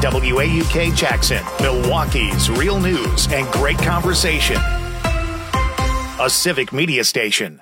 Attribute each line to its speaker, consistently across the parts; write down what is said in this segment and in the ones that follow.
Speaker 1: WAUK Jackson, Milwaukee's real news and great conversation. A Civic Media station.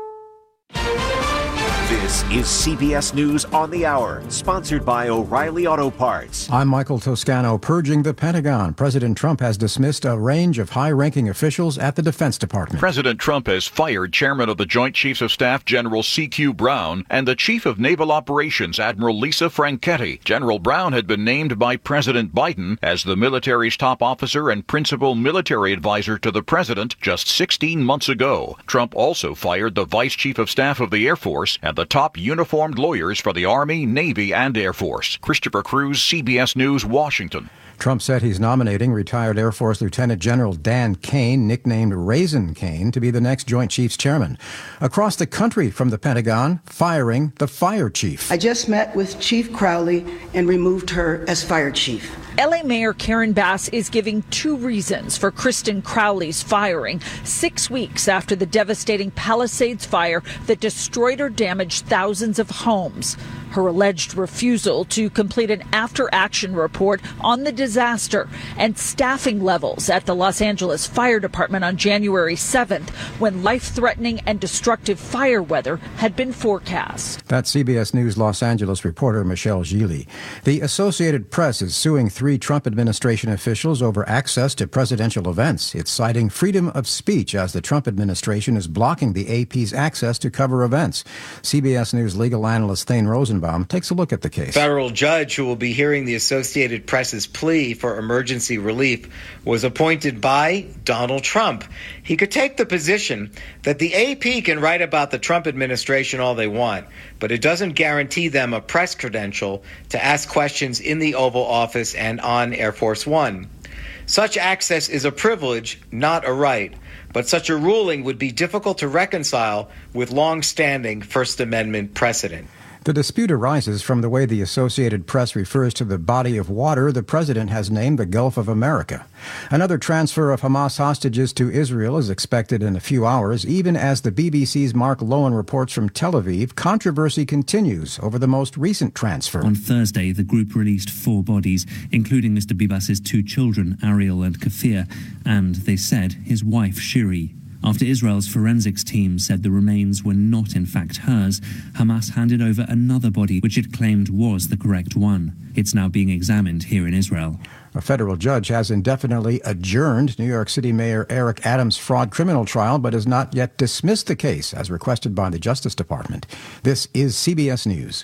Speaker 2: This is CBS News on the Hour, sponsored by O'Reilly Auto Parts.
Speaker 3: I'm Michael Toscano. Purging the Pentagon. President Trump has dismissed a range of high-ranking officials at the Defense Department.
Speaker 4: President Trump has fired Chairman of the Joint Chiefs of Staff General C.Q. Brown and the Chief of Naval Operations Admiral Lisa Franchetti. General Brown had been named by President Biden as the military's top officer and principal military advisor to the president just 16 months ago. Trump also fired the Vice Chief of Staff of the Air Force and the top uniformed lawyers for the Army, Navy, and Air Force. Christopher Cruz, CBS News, Washington.
Speaker 3: Trump said he's nominating retired Air Force Lieutenant General Dan Kane, nicknamed Raisin Kane, to be the next Joint Chiefs Chairman. Across the country from the Pentagon, firing the fire chief.
Speaker 5: I just met with Chief Crowley and removed her as fire chief.
Speaker 6: L.A. Mayor Karen Bass is giving two reasons for Kristen Crowley's firing 6 weeks after the devastating Palisades fire that destroyed or damaged thousands of homes. Her alleged refusal to complete an after-action report on the disaster and staffing levels at the Los Angeles Fire Department on January 7th, when life-threatening and destructive fire weather had been forecast.
Speaker 3: That's CBS News Los Angeles reporter Michelle Gili. The Associated Press is suing 3 Trump administration officials over access to presidential events. It's citing freedom of speech as the Trump administration is blocking the AP's access to cover events. CBS News legal analyst Thane Rosenbaum takes a look at the case.
Speaker 7: Federal judge who will be hearing the Associated Press's plea for emergency relief was appointed by Donald Trump. He could take the position that the AP can write about the Trump administration all they want, but it doesn't guarantee them a press credential to ask questions in the Oval Office and on Air Force One. Such access is a privilege, not a right, but such a ruling would be difficult to reconcile with long-standing First Amendment precedent.
Speaker 3: The dispute arises from the way the Associated Press refers to the body of water the president has named the Gulf of America. Another transfer of Hamas hostages to Israel is expected in a few hours. Even as the BBC's Mark Lowen reports from Tel Aviv, controversy continues over the most recent transfer.
Speaker 8: On Thursday, the group released 4 bodies, including Mr. Bibas's 2 children, Ariel and Kafir, and, they said, his wife, Shiri. After Israel's forensics team said the remains were not in fact hers, Hamas handed over another body which it claimed was the correct one. It's now being examined here in Israel.
Speaker 3: A federal judge has indefinitely adjourned New York City Mayor Eric Adams' fraud criminal trial, but has not yet dismissed the case as requested by the Justice Department. This is CBS News.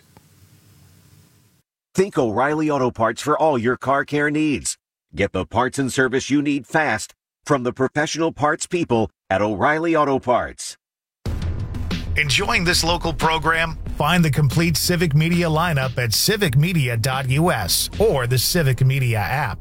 Speaker 2: Think O'Reilly Auto Parts for all your car care needs. Get the parts and service you need fast from the professional parts people at O'Reilly Auto Parts.
Speaker 1: Enjoying this local program? Find the complete Civic Media lineup at civicmedia.us or the Civic Media app.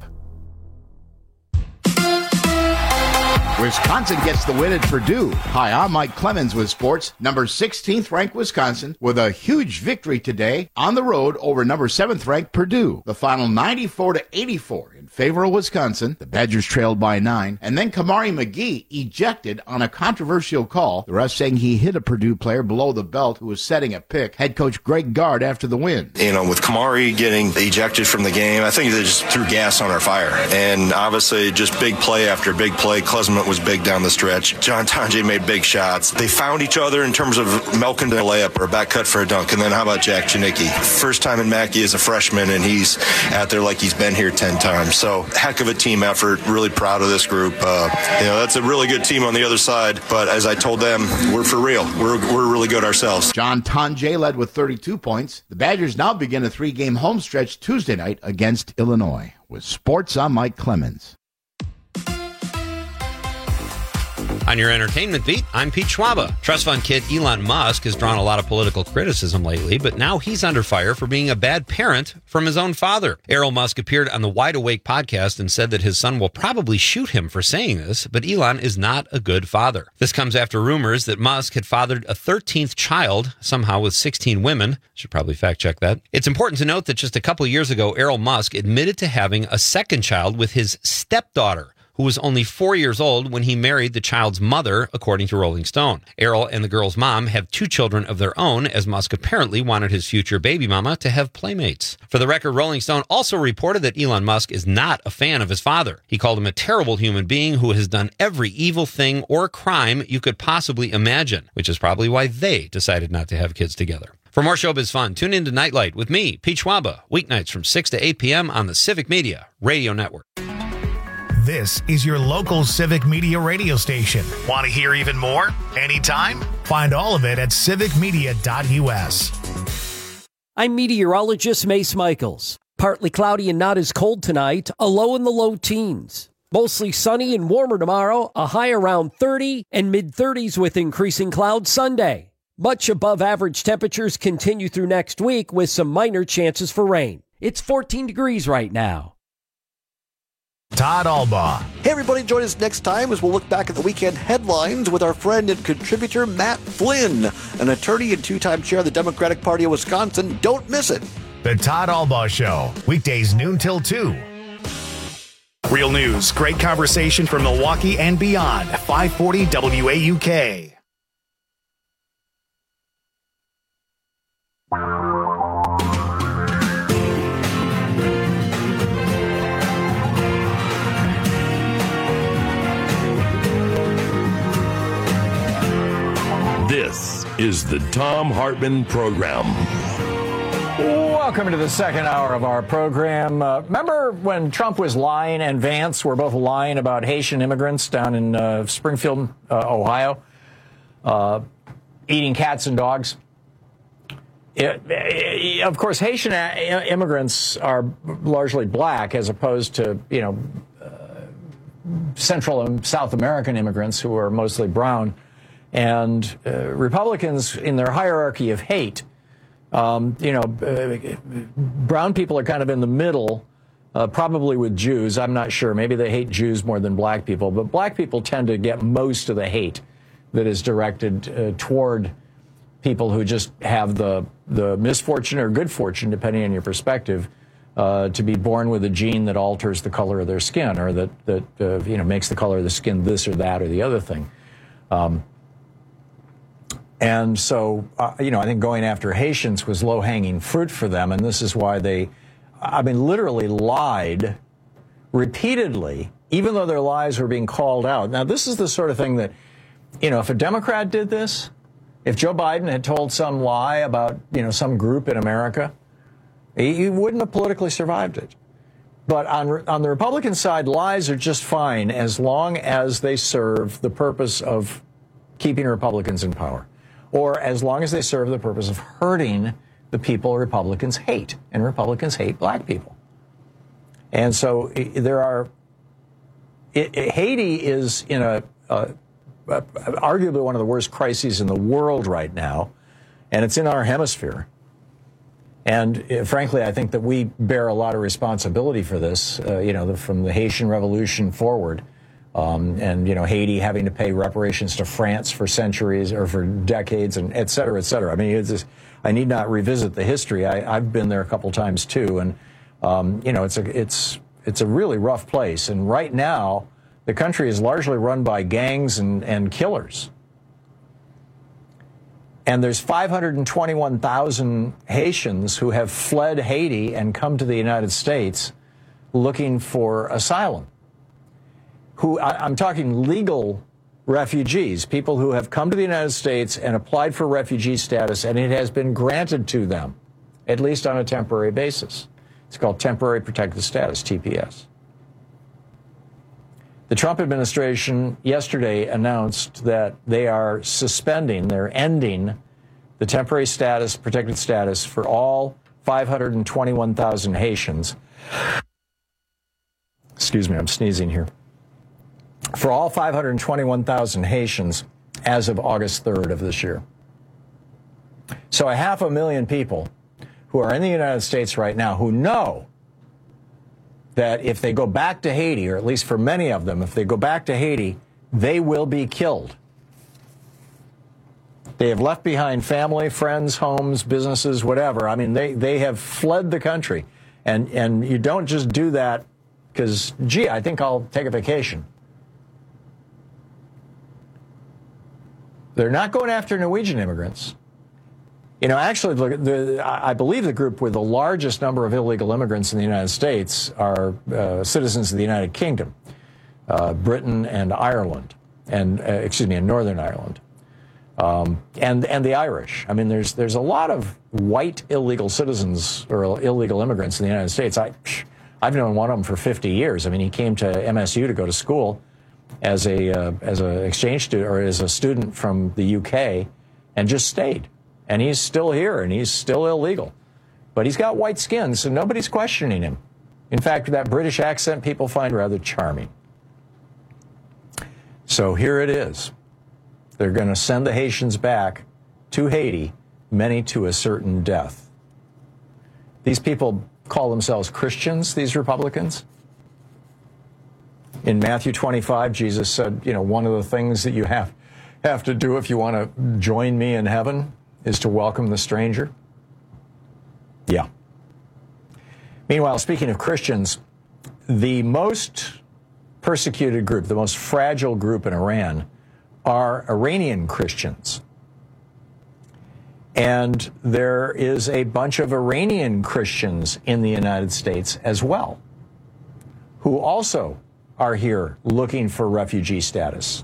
Speaker 9: Wisconsin gets the win at Purdue. Hi, I'm Mike Clemens with sports. Number 16th ranked Wisconsin with a huge victory today on the road over number 7th ranked Purdue. The final 94-84 in favor of Wisconsin. The Badgers trailed by 9. And then Kamari McGee ejected on a controversial call. The ref saying he hit a Purdue player below the belt who was setting a pick. Head coach Greg Gard after the win.
Speaker 10: With Kamari getting ejected from the game, I think they just threw gas on our fire. And obviously just big play after big play. Klesmit was big down the stretch. John Tonje made big shots. They found each other in terms of milking a layup or a back cut for a dunk. And then how about Jack Janicki? First time in Mackey as a freshman, and he's out there like he's been here 10 times. So heck of a team effort. Really proud of this group. That's a really good team on the other side. But as I told them, we're for real. We're really good ourselves.
Speaker 9: John Tonje led with 32 points. The Badgers now begin a 3-game home stretch Tuesday night against Illinois. With sports, I'm Mike Clemens.
Speaker 11: On your entertainment beat, I'm Pete Schwaba. Trust fund kid Elon Musk has drawn a lot of political criticism lately, but now he's under fire for being a bad parent from his own father. Errol Musk appeared on the Wide Awake podcast and said that his son will probably shoot him for saying this, but Elon is not a good father. This comes after rumors that Musk had fathered a 13th child, somehow with 16 women. Should probably fact check that. It's important to note that just a couple years ago, Errol Musk admitted to having a second child with his stepdaughter, who was only 4 years old when he married the child's mother, according to Rolling Stone. Errol and the girl's mom have 2 children of their own, as Musk apparently wanted his future baby mama to have playmates. For the record, Rolling Stone also reported that Elon Musk is not a fan of his father. He called him a terrible human being who has done every evil thing or crime you could possibly imagine, which is probably why they decided not to have kids together. For more showbiz fun, tune in to Nightlight with me, Pete Schwaba, weeknights from 6 to 8 p.m. on the Civic Media Radio Network.
Speaker 1: This is your local Civic Media radio station. Want to hear even more? Anytime? Find all of it at civicmedia.us.
Speaker 12: I'm meteorologist Mace Michaels. Partly cloudy and not as cold tonight, a low in the low teens. Mostly sunny and warmer tomorrow, a high around 30 and mid-30s with increasing clouds Sunday. Much above average temperatures continue through next week with some minor chances for rain. It's 14 degrees right now.
Speaker 1: Todd Albaugh.
Speaker 13: Hey everybody, join us next time as we'll look back at the weekend headlines with our friend and contributor Matt Flynn, an attorney and 2-time chair of the Democratic Party of Wisconsin. Don't miss it.
Speaker 1: The Todd Albaugh Show, weekdays noon till 2. Real news, great conversation from Milwaukee and beyond. 540 WAUK.
Speaker 14: This is the Thom Hartmann Program.
Speaker 15: Welcome to the second hour of our program. Remember when Trump was lying and Vance were both lying about Haitian immigrants down in Springfield, Ohio, eating cats and dogs? Of course, Haitian immigrants are largely black as opposed to, Central and South American immigrants who are mostly brown. And Republicans, in their hierarchy of hate, brown people are kind of in the middle, probably with Jews. I'm not sure. Maybe they hate Jews more than black people. But black people tend to get most of the hate that is directed toward people who just have the misfortune or good fortune, depending on your perspective, to be born with a gene that alters the color of their skin, or that makes the color of the skin this or that or the other thing. And so, I think going after Haitians was low-hanging fruit for them, and this is why they, literally lied repeatedly, even though their lies were being called out. Now, this is the sort of thing that, if a Democrat did this, if Joe Biden had told some lie about, some group in America, he wouldn't have politically survived it. But on the Republican side, lies are just fine as long as they serve the purpose of keeping Republicans in power, or as long as they serve the purpose of hurting the people Republicans hate, and Republicans hate black people. And so Haiti is in arguably one of the worst crises in the world right now, and it's in our hemisphere. And frankly, I think that we bear a lot of responsibility for this, from the Haitian Revolution forward. And Haiti having to pay reparations to France for centuries or for decades, and et cetera, et cetera. I need not revisit the history. I've been there a couple times too, and it's a really rough place. And right now, the country is largely run by gangs and killers. And there's 521,000 Haitians who have fled Haiti and come to the United States looking for asylum. I'm talking legal refugees, people who have come to the United States and applied for refugee status, and it has been granted to them, at least on a temporary basis. It's called Temporary Protected Status, TPS. The Trump administration yesterday announced that they're ending the temporary status, protected status for all 521,000 Haitians. Excuse me, I'm sneezing here. For all 521,000 Haitians as of August 3rd of this year. So 500,000 people who are in the United States right now who know that if they go back to Haiti, or at least for many of them, if they go back to Haiti, they will be killed. They have left behind family, friends, homes, businesses, whatever. They have fled the country. And you don't just do that because, gee, I think I'll take a vacation. They're not going after Norwegian immigrants. You know, actually, I believe the group with the largest number of illegal immigrants in the United States are citizens of the United Kingdom, Britain and Ireland, and and Northern Ireland, and the Irish. I mean, there's a lot of white illegal citizens or illegal immigrants in the United States. I've known one of them for 50 years. I mean, he came to MSU to go to school as a exchange student or as a student from the UK, and just stayed. And he's still here, and he's still illegal. But he's got white skin, so nobody's questioning him. In fact, that British accent people find rather charming. So here it is. They're going to send the Haitians back to Haiti, many to a certain death. These people call themselves Christians, these Republicans. In Matthew 25, Jesus said, you know, one of the things that you have to do if you want to join me in heaven is to welcome the stranger. Yeah. Meanwhile, speaking of Christians, the most persecuted group, the most fragile group in Iran, are Iranian Christians. And there is a bunch of Iranian Christians in the United States as well, who also are here looking for refugee status.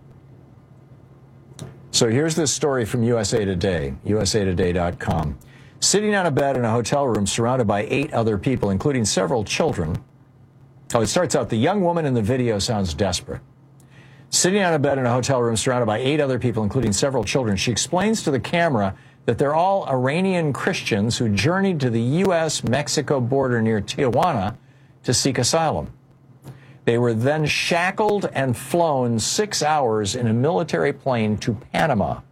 Speaker 15: So here's this story from USA Today, usatoday.com. Sitting on a bed in a hotel room surrounded by 8 other people, including several children. Oh, it starts out, the young woman in the video sounds desperate. Sitting on a bed in a hotel room surrounded by 8 other people, including several children, she explains to the camera that they're all Iranian Christians who journeyed to the U.S.-Mexico border near Tijuana to seek asylum. They were then shackled and flown 6 hours in a military plane to Panama.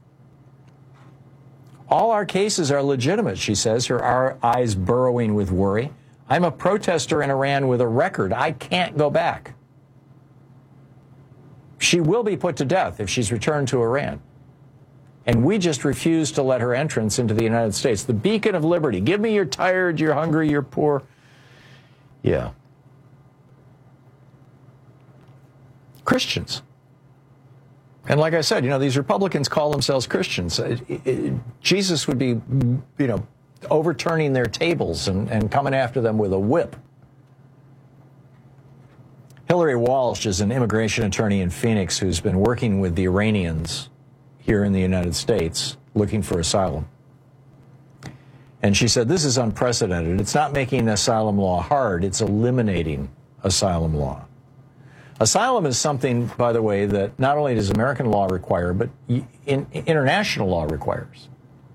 Speaker 15: All our cases are legitimate, she says, her eyes burrowing with worry. I'm a protester in Iran with a record. I can't go back. She will be put to death if she's returned to Iran. And we just refuse to let her entrance into the United States. The beacon of liberty. Give me you're tired, you're hungry, you're poor. Yeah. Christians. And like I said, you know, these Republicans call themselves Christians. Jesus would be, you know, overturning their tables and coming after them with a whip. Hillary Walsh is an immigration attorney in Phoenix who's been working with the Iranians here in the United States looking for asylum. And she said, this is unprecedented. It's not making asylum law hard. It's eliminating asylum law. Asylum is something, by the way, that not only does American law require, but international law requires.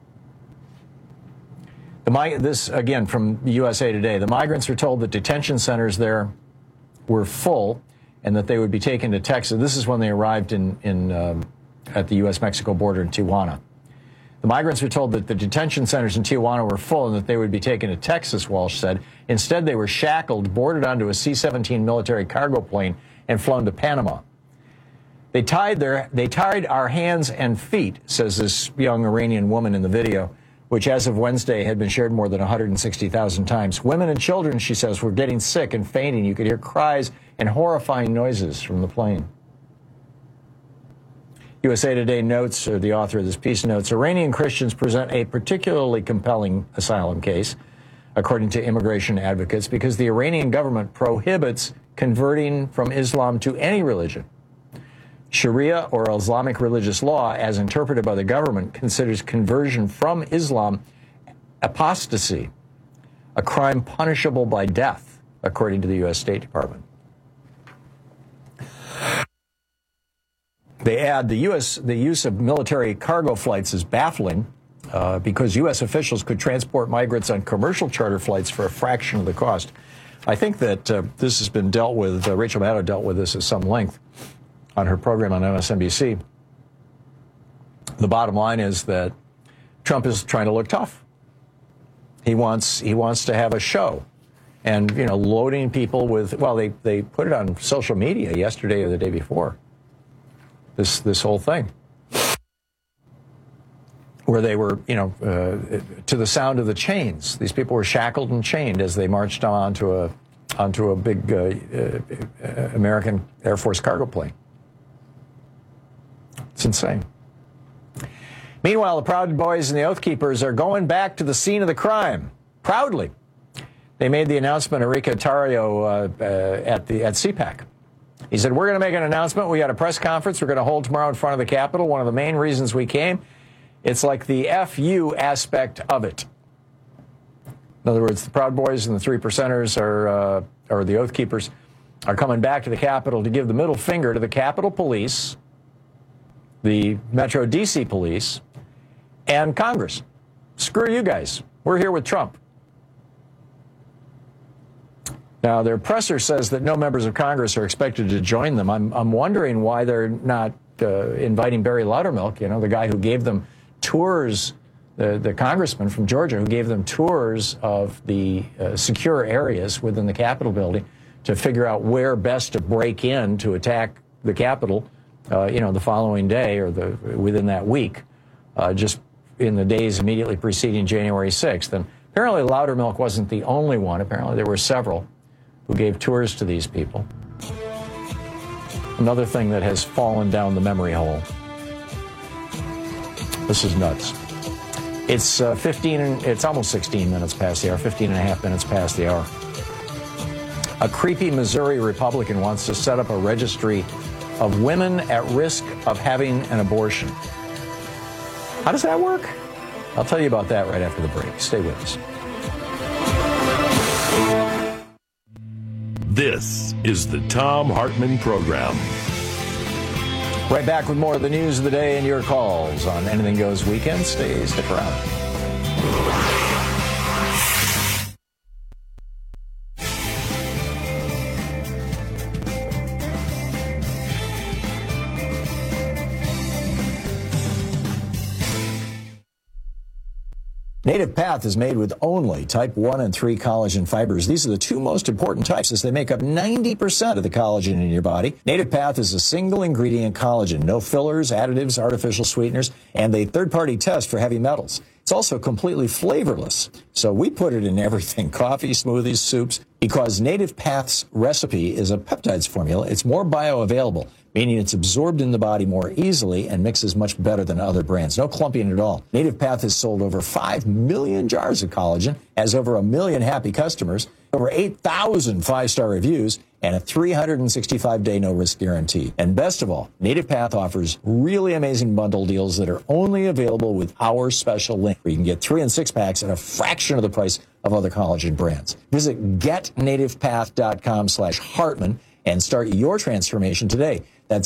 Speaker 15: This, again, from USA Today, the migrants are told that detention centers there were full and that they would be taken to Texas. This is when they arrived at the U.S.-Mexico border in Tijuana. The migrants were told that the detention centers in Tijuana were full and that they would be taken to Texas, Walsh said. Instead, they were shackled, boarded onto a C-17 military cargo plane, and flown to Panama. They tied our hands and feet, says this young Iranian woman in the video, which as of Wednesday had been shared more than 160,000 times. Women and children, she says, were getting sick and fainting. You could hear cries and horrifying noises from the plane. USA Today notes, or the author of this piece notes, Iranian Christians present a particularly compelling asylum case, according to immigration advocates, because the Iranian government prohibits converting from Islam to any religion. Sharia, or Islamic religious law, as interpreted by the government, considers conversion from Islam apostasy, a crime punishable by death, according to the U.S. State Department. They add the use of military cargo flights is baffling because U.S. officials could transport migrants on commercial charter flights for a fraction of the cost. I think that this has been dealt with. Rachel Maddow dealt with this at some length on her program on MSNBC. The bottom line is that Trump is trying to look tough. He wants to have a show, and you know, loading people with. Well, they put it on social media yesterday or the day before. This whole thing, where they were, you know, to the sound of the chains. These people were shackled and chained as they marched onto onto a big American Air Force cargo plane. It's insane. Meanwhile, the Proud Boys and the Oath Keepers are going back to the scene of the crime, proudly. They made the announcement, Enrique Tarrio, at CPAC. He said, we're going to make an announcement. We got a press conference we're going to hold tomorrow in front of the Capitol. One of the main reasons we came, it's like the FU aspect of it. In other words, the Proud Boys and the 3 Percenters or the Oath Keepers are coming back to the Capitol to give the middle finger to the Capitol Police, the Metro D.C. Police, and Congress. Screw you guys. We're here with Trump. Now, their presser says that no members of Congress are expected to join them. I'm wondering why they're not inviting Barry Loudermilk, the guy who gave them tours, the congressman from Georgia who gave them tours of the secure areas within the Capitol building to figure out where best to break in to attack the Capitol, the following day or within that week, just in the days immediately preceding January 6th. And apparently Loudermilk wasn't the only one. Apparently there were several who gave tours to these people. Another thing that has fallen down the memory hole. This is nuts. It's it's almost 16 minutes past the hour, 15 and a half minutes past the hour. A creepy Missouri Republican wants to set up a registry of women at risk of having an abortion. How does that work? I'll tell you about that right after the break. Stay with us.
Speaker 14: This is the Thom Hartmann Program.
Speaker 15: Right back with more of the news of the day and your calls on Anything Goes Weekend. Stick around. Native Path is made with only type 1 and 3 collagen fibers. These are the 2 most important types as they make up 90% of the collagen in your body. Native Path is a single ingredient collagen, no fillers, additives, artificial sweeteners, and a third-party test for heavy metals. It's also completely flavorless. So we put it in everything, coffee, smoothies, soups, because Native Path's recipe is a peptides formula. It's more bioavailable, meaning it's absorbed in the body more easily and mixes much better than other brands. No clumping at all. Native Path has sold over 5 million jars of collagen, has over 1 million happy customers, over 8,000 5-star reviews, and a 365-day no-risk guarantee. And best of all, Native Path offers really amazing bundle deals that are only available with our special link, where you can get 3 and 6 packs at a fraction of the price of other collagen brands. Visit getnativepath.com/Hartmann and start your transformation today. That's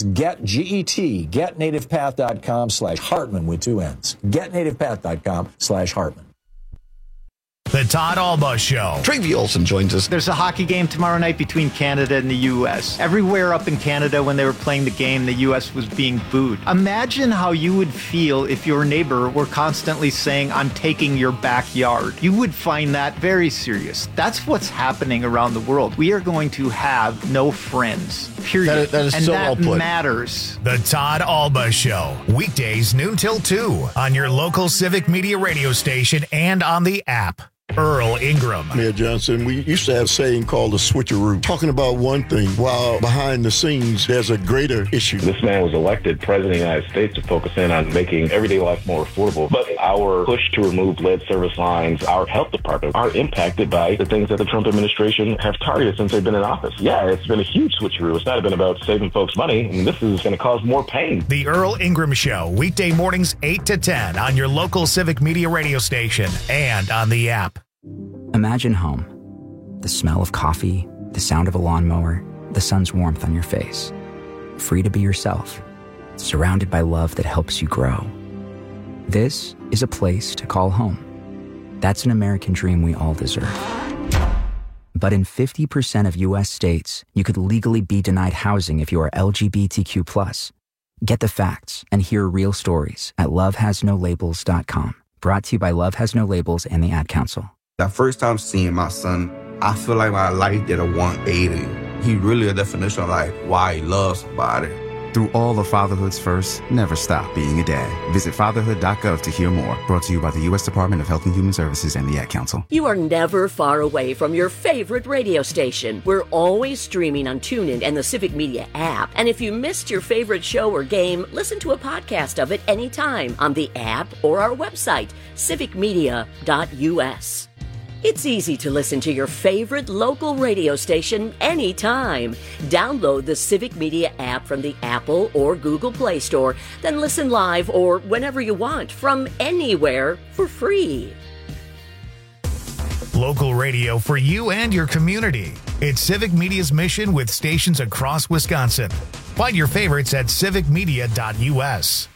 Speaker 15: getnativepath.com/Hartmann with 2 N's. Getnativepath.com/Hartmann.
Speaker 1: The Todd Alba Show.
Speaker 16: Travie Olson joins us.
Speaker 17: There's a hockey game tomorrow night between Canada and the U.S. Everywhere up in Canada when they were playing the game, the U.S. was being booed. Imagine how you would feel if your neighbor were constantly saying, "I'm taking your backyard." You would find that very serious. That's what's happening around the world. We are going to have no friends, period.
Speaker 16: That is
Speaker 17: and
Speaker 16: so
Speaker 17: that
Speaker 16: well put.
Speaker 17: matters.
Speaker 1: The Todd Alba Show. Weekdays noon till 2 on your local Civic Media radio station and on the app. Earl Ingram.
Speaker 18: Mayor Johnson, we used to have a saying called the switcheroo, talking about one thing while behind the scenes there's a greater issue.
Speaker 19: This man was elected president of the United States to focus in on making everyday life more affordable. But our push to remove lead service lines, our health department, are impacted by the things that the Trump administration have targeted since they've been in office. Yeah, it's been a huge switcheroo. It's not been about saving folks money. I mean, this is going to cause more pain.
Speaker 1: The Earl Ingram Show, weekday mornings 8 to 10 on your local Civic Media radio station and on the app.
Speaker 20: Imagine home. The smell of coffee, the sound of a lawnmower, the sun's warmth on your face. Free to be yourself, surrounded by love that helps you grow. This is a place to call home. That's an American dream we all deserve. But in 50% of U.S. states, you could legally be denied housing if you are LGBTQ+. Get the facts and hear real stories at lovehasnolabels.com. Brought to you by Love Has No Labels and the Ad Council.
Speaker 21: The first time seeing my son, I feel like my life did a 180. He really a definition of like why he loves somebody. Through all of fatherhood's firsts, never stop being a dad. Visit fatherhood.gov to hear more. Brought to you by the U.S. Department of Health and Human Services and the Ad Council.
Speaker 16: You are never far away from your favorite radio station. We're always streaming on TuneIn and the Civic Media app. And if you missed your favorite show or game, listen to a podcast of it anytime on the app or our website, civicmedia.us. It's easy to listen to your favorite local radio station anytime. Download the Civic Media app from the Apple or Google Play Store, then listen live or whenever you want from anywhere for free.
Speaker 1: Local radio for you and your community. It's Civic Media's mission with stations across Wisconsin. Find your favorites at civicmedia.us.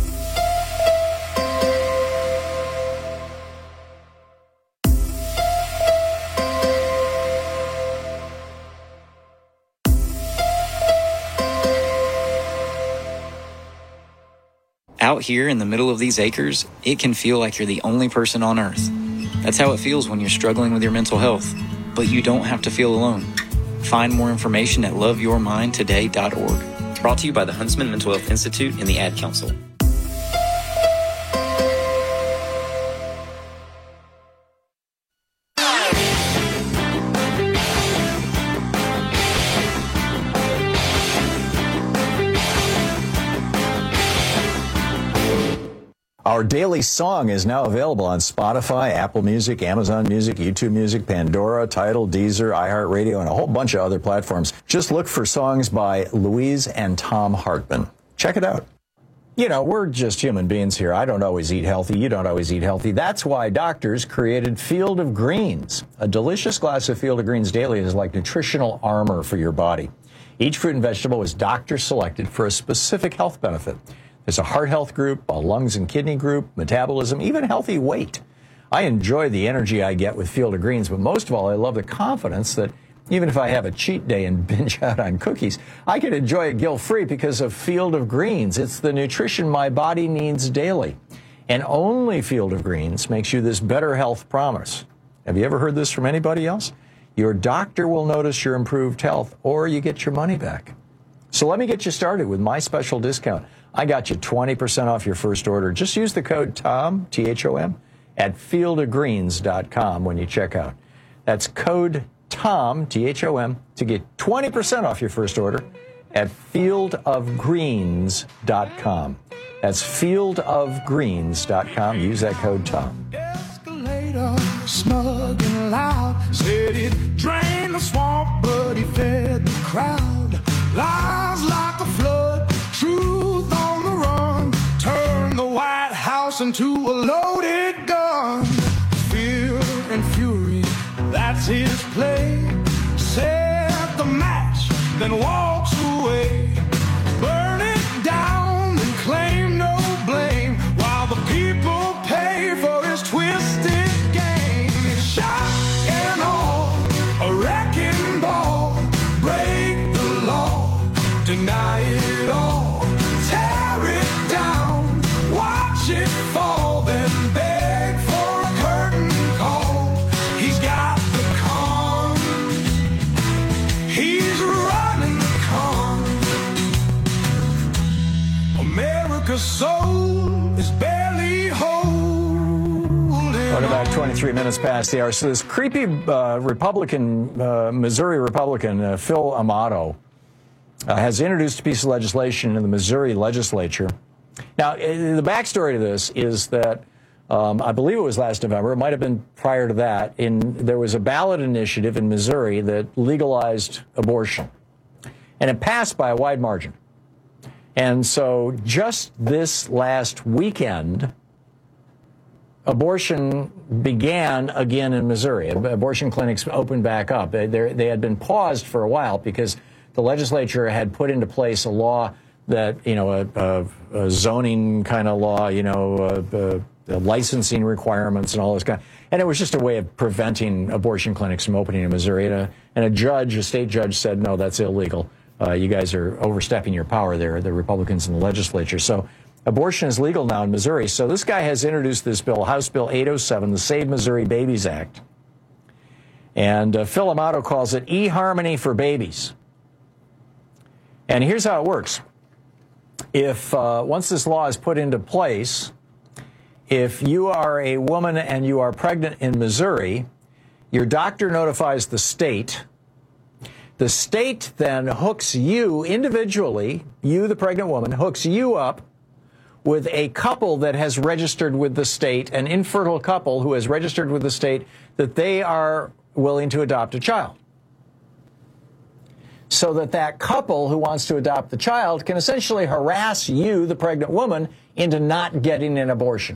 Speaker 22: Out here in the middle of these acres, it can feel like you're the only person on earth. That's how it feels when you're struggling with your mental health. But you don't have to feel alone. Find more information at loveyourmindtoday.org. Brought to you by the Huntsman Mental Health Institute and the Ad Council.
Speaker 15: Our daily song is now available on Spotify, Apple Music, Amazon Music, YouTube Music, Pandora, Tidal, Deezer, iHeartRadio, and a whole bunch of other platforms. Just look for songs by Louise and Tom Hartman. Check it out. You know, we're just human beings here. I don't always eat healthy. You don't always eat healthy. That's why doctors created Field of Greens. A delicious glass of Field of Greens daily is like nutritional armor for your body. Each fruit and vegetable is doctor selected for a specific health benefit. There's a heart health group, a lungs and kidney group, metabolism, even healthy weight. I enjoy the energy I get with Field of Greens, but most of all, I love the confidence that even if I have a cheat day and binge out on cookies, I can enjoy it guilt-free because of Field of Greens. It's the nutrition my body needs daily. And only Field of Greens makes you this better health promise. Have you ever heard this from anybody else? Your doctor will notice your improved health, or you get your money back. So let me get you started with my special discount. I got you 20% off your first order. Just use the code TOM, T-H-O-M, at fieldofgreens.com when you check out. That's code TOM, T-H-O-M, to get 20% off your first order at fieldofgreens.com. That's fieldofgreens.com. Use that code TOM.
Speaker 23: Escalator, smug and loud, said it drained the swamp, but he fed the crowd. Lies like a flood, truth on the run, turn the White House into a loaded gun. Fear and fury, that's his play. Set the match, then walks away. Burn it down and claim no blame, while the people pay for his twisted game. Shock and awe, a wrecking ball, break the law, deny it all, tear it down, watch it fall, then beg for a curtain call. He's got the con, he's running the con. America's soul is barely holding.
Speaker 15: What about 23 minutes past the hour? So this creepy Republican, Missouri Republican, Phil Amato, has introduced a piece of legislation in the Missouri legislature. Now, the backstory to this is that I believe it was last November, it might have been prior to that, there was a ballot initiative in Missouri that legalized abortion. And it passed by a wide margin. And so just this last weekend, abortion began again in Missouri. Abortion clinics opened back up. They had been paused for a while because the legislature had put into place a law that, you know, a zoning kind of law, you know, the licensing requirements and all this kind. And it was just a way of preventing abortion clinics from opening in Missouri. And a state judge said, no, that's illegal. You guys are overstepping your power there, the Republicans in the legislature. So abortion is legal now in Missouri. So this guy has introduced this bill, House Bill 807, the Save Missouri Babies Act. And Phil Amato calls it eHarmony for babies. And here's how it works. if once this law is put into place, if you are a woman and you are pregnant in Missouri, your doctor notifies the state. The state then hooks you individually, you, the pregnant woman, hooks you up with a couple that has registered with the state, an infertile couple who has registered with the state that they are willing to adopt a child. So that couple who wants to adopt the child can essentially harass you, the pregnant woman, into not getting an abortion.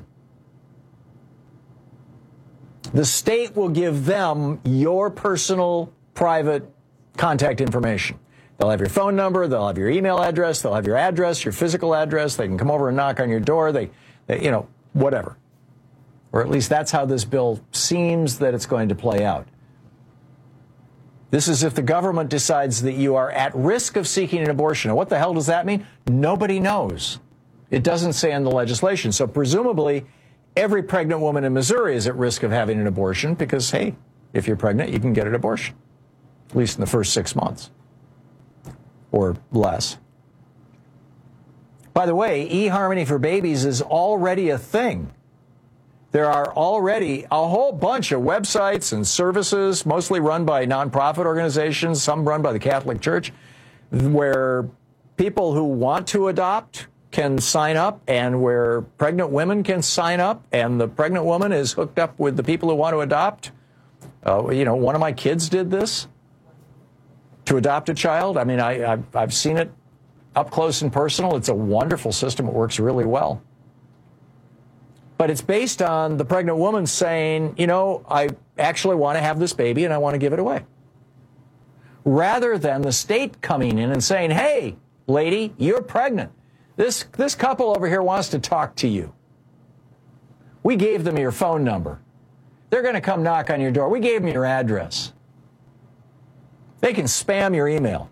Speaker 15: The state will give them your personal, private contact information. They'll have your phone number, they'll have your email address, they'll have your address, your physical address. They can come over and knock on your door. They whatever. Or at least that's how this bill seems that it's going to play out. This is if the government decides that you are at risk of seeking an abortion. And what the hell does that mean? Nobody knows. It doesn't say in the legislation. So presumably, every pregnant woman in Missouri is at risk of having an abortion because, hey, if you're pregnant, you can get an abortion, at least in the first 6 months or less. By the way, eHarmony for Babies is already a thing. There are already a whole bunch of websites and services, mostly run by nonprofit organizations, some run by the Catholic Church, where people who want to adopt can sign up and where pregnant women can sign up, and the pregnant woman is hooked up with the people who want to adopt. One of my kids did this to adopt a child. I mean, I've seen it up close and personal. It's a wonderful system. It works really well. But it's based on the pregnant woman saying, I actually want to have this baby and I want to give it away. Rather than the state coming in and saying, hey, lady, you're pregnant. This couple over here wants to talk to you. We gave them your phone number. They're going to come knock on your door. We gave them your address. They can spam your email.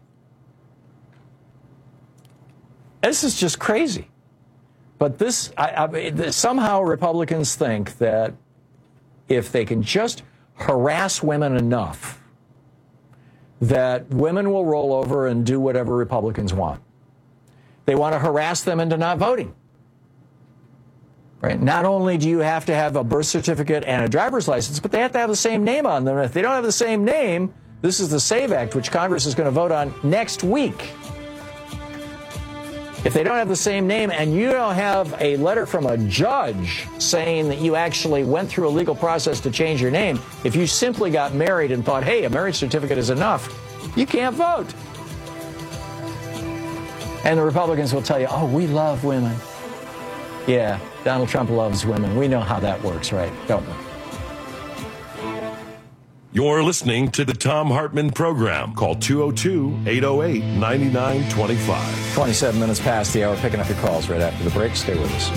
Speaker 15: This is just crazy. But somehow Republicans think that if they can just harass women enough, that women will roll over and do whatever Republicans want. They want to harass them into not voting. Right? Not only do you have to have a birth certificate and a driver's license, but they have to have the same name on them. And if they don't have the same name, this is the SAVE Act, which Congress is going to vote on next week. If they don't have the same name and you don't have a letter from a judge saying that you actually went through a legal process to change your name, if you simply got married and thought, hey, a marriage certificate is enough, you can't vote. And the Republicans will tell you, oh, we love women. Yeah, Donald Trump loves women. We know how that works, right? Don't we?
Speaker 14: You're listening to the Thom Hartmann Program. Call 202-808-9925.
Speaker 15: 27 minutes past the hour, picking up your calls right after the break. Stay with us.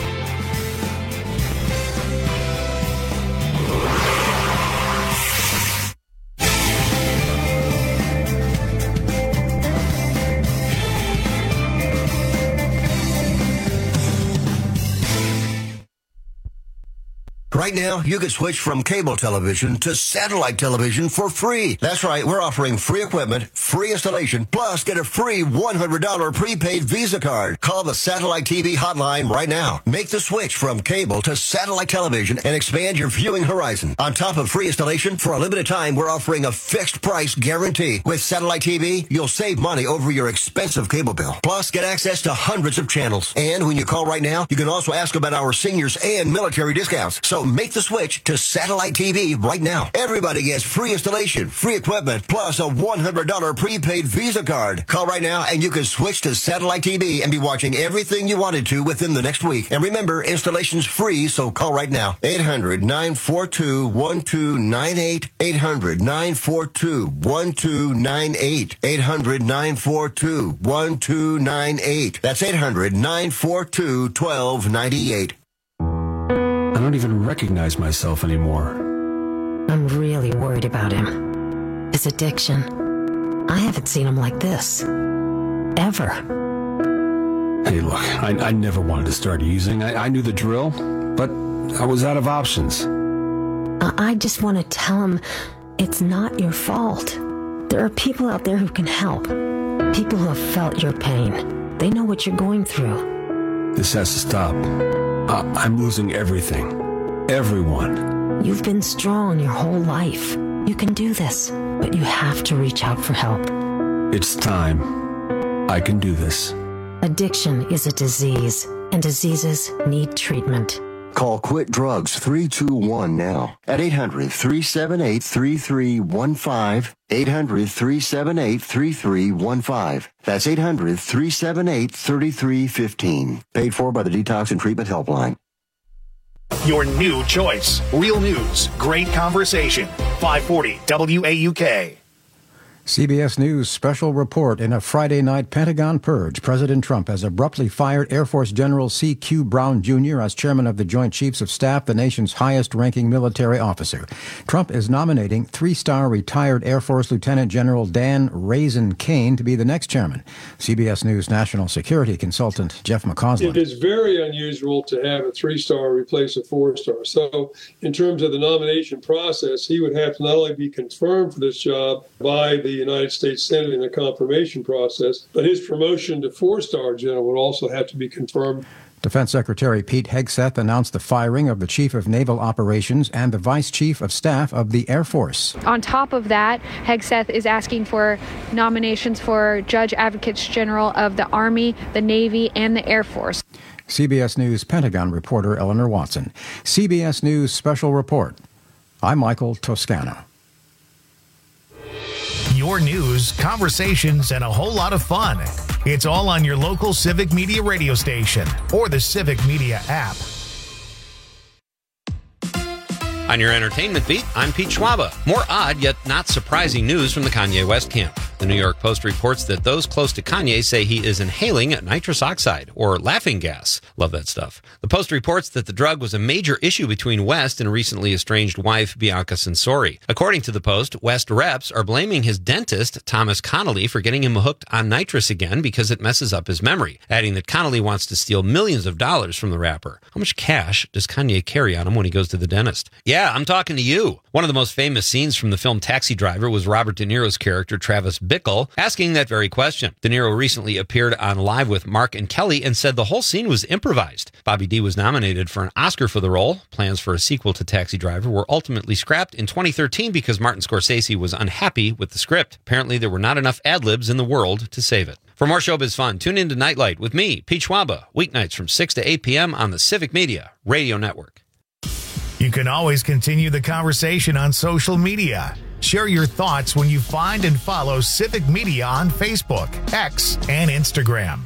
Speaker 4: Right now, you can switch from cable television to satellite television for free. That's right, we're offering free equipment, free installation, plus get a free $100 prepaid Visa card. Call the Satellite TV hotline right now. Make the switch from cable to satellite television and expand your viewing horizon. On top of free installation, for a limited time, we're offering a fixed price guarantee. With Satellite TV, you'll save money over your expensive cable bill. Plus, get access to hundreds of channels. And when you call right now, you can also ask about our seniors and military discounts. So make the switch to Satellite TV right now. Everybody gets free installation, free equipment, plus a $100 prepaid Visa card. Call right now and you can switch to Satellite TV and be watching everything you wanted to within the next week. And remember, installation's free, so call right now. 800-942-1298. 800-942-1298. 800-942-1298. That's 800-942-1298.
Speaker 5: I don't even recognize myself anymore.
Speaker 6: I'm really worried about him. His addiction. I haven't seen him like this. Ever.
Speaker 5: Hey, look, I never wanted to start using. I knew the drill, but I was out of options.
Speaker 6: I just want to tell him it's not your fault. There are people out there who can help. People who have felt your pain. They know what you're going through.
Speaker 5: This has to stop. I'm losing everything. Everyone.
Speaker 6: You've been strong your whole life. You can do this, but you have to reach out for help.
Speaker 5: It's time. I can do this.
Speaker 6: Addiction is a disease, and diseases need treatment.
Speaker 4: Call Quit Drugs 321 now at 800-378-3315. 800-378-3315. That's 800-378-3315. Paid for by the Detox and Treatment Helpline.
Speaker 1: Your new choice. Real news. Great conversation. 540 WAUK.
Speaker 3: CBS News special report. In a Friday night Pentagon purge, President Trump has abruptly fired Air Force General C.Q. Brown Jr. as chairman of the Joint Chiefs of Staff, the nation's highest-ranking military officer. Trump is nominating three-star retired Air Force Lieutenant General Dan Raisin Kane to be the next chairman. CBS News national security consultant Jeff McCausland.
Speaker 7: It is very unusual to have a three-star replace a four-star. So in terms of the nomination process, he would have to not only be confirmed for this job by the United States Senate in the confirmation process, but his promotion to four-star general would also have to be confirmed.
Speaker 3: Defense Secretary Pete Hegseth announced the firing of the Chief of Naval Operations and the Vice Chief of Staff of the Air Force.
Speaker 8: On top of that, Hegseth is asking for nominations for Judge Advocates General of the Army, the Navy, and the Air Force.
Speaker 3: CBS News Pentagon reporter Eleanor Watson. CBS News Special Report. I'm Michael Toscano.
Speaker 1: Your news, conversations, and a whole lot of fun. It's all on your local Civic Media radio station or the Civic Media app.
Speaker 11: On your entertainment beat, I'm Pete Schwaba. More odd yet not surprising news from the Kanye West camp. The New York Post reports that those close to Kanye say he is inhaling nitrous oxide, or laughing gas. Love that stuff. The Post reports that the drug was a major issue between West and recently estranged wife Bianca Censori. According to the Post, West reps are blaming his dentist, Thomas Connolly, for getting him hooked on nitrous again because it messes up his memory, adding that Connolly wants to steal millions of dollars from the rapper. How much cash does Kanye carry on him when he goes to the dentist? Yeah, I'm talking to you. One of the most famous scenes from the film Taxi Driver was Robert De Niro's character, Travis Bickle, asking that very question. De Niro recently appeared on Live with Mark and Kelly and said the whole scene was improvised. Bobby D was nominated for an Oscar for the role. Plans for a sequel to Taxi Driver were ultimately scrapped in 2013 because Martin Scorsese was unhappy with the script. Apparently, there were not enough ad-libs in the world to save it. For more showbiz fun, tune in to Nightlight with me, Pete Schwaba, weeknights from 6 to 8 p.m. on the Civic Media Radio Network.
Speaker 1: You can always continue the conversation on social media. Share your thoughts when you find and follow Civic Media on Facebook, X, and Instagram.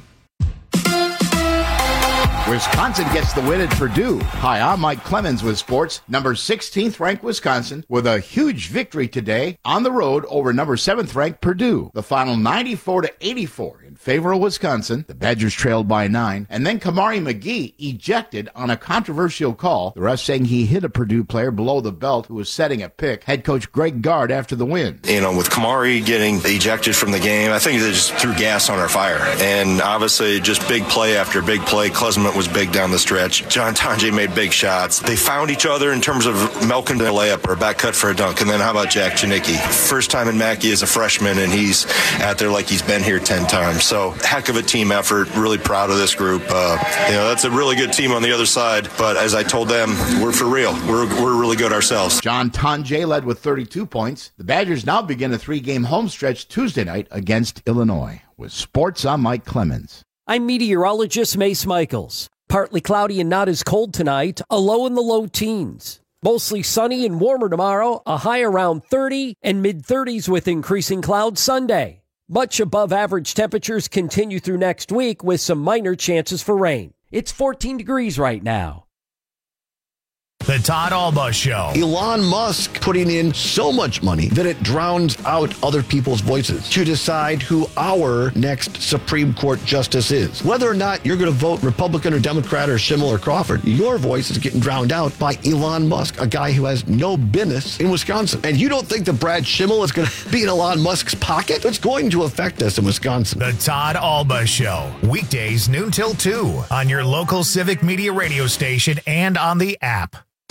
Speaker 9: Wisconsin gets the win at Purdue. Hi, I'm Mike Clemens with sports. Number 16th ranked Wisconsin with a huge victory today on the road over number 7th ranked Purdue. The final 94-84 in favor of Wisconsin. The Badgers trailed by 9. And then Kamari McGee ejected on a controversial call. The ref saying he hit a Purdue player below the belt who was setting a pick. Head coach Greg Gard after the win.
Speaker 10: You know, with Kamari getting ejected from the game, I think they just threw gas on our fire. And obviously just big play after big play. Klesmit was big down the stretch. John Tonje made big shots. They found each other in terms of Melkin to a layup or a back cut for a dunk. And then how about Jack Janicki? First time in Mackey as a freshman, and he's out there like he's been here 10 times. So heck of a team effort. Really proud of this group. That's a really good team on the other side. But as I told them, we're for real. We're really good ourselves.
Speaker 9: John Tonje led with 32 points. The Badgers now begin a 3-game home stretch Tuesday night against Illinois. With sports, I'm Mike Clemens.
Speaker 12: I'm meteorologist Mace Michaels. Partly cloudy and not as cold tonight, a low in the low teens. Mostly sunny and warmer tomorrow, a high around 30 and mid-30s with increasing clouds Sunday. Much above average temperatures continue through next week with some minor chances for rain. It's 14 degrees right now.
Speaker 1: The Todd Alba Show.
Speaker 24: Elon Musk putting in so much money that it drowns out other people's voices to decide who our next Supreme Court justice is. Whether or not you're going to vote Republican or Democrat or Schimmel or Crawford, your voice is getting drowned out by Elon Musk, a guy who has no business in Wisconsin. And you don't think that Brad Schimmel is going to be in Elon Musk's pocket? It's going to affect us in Wisconsin.
Speaker 1: The Todd Alba Show. Weekdays noon till 2 on your local Civic Media radio station and on the app.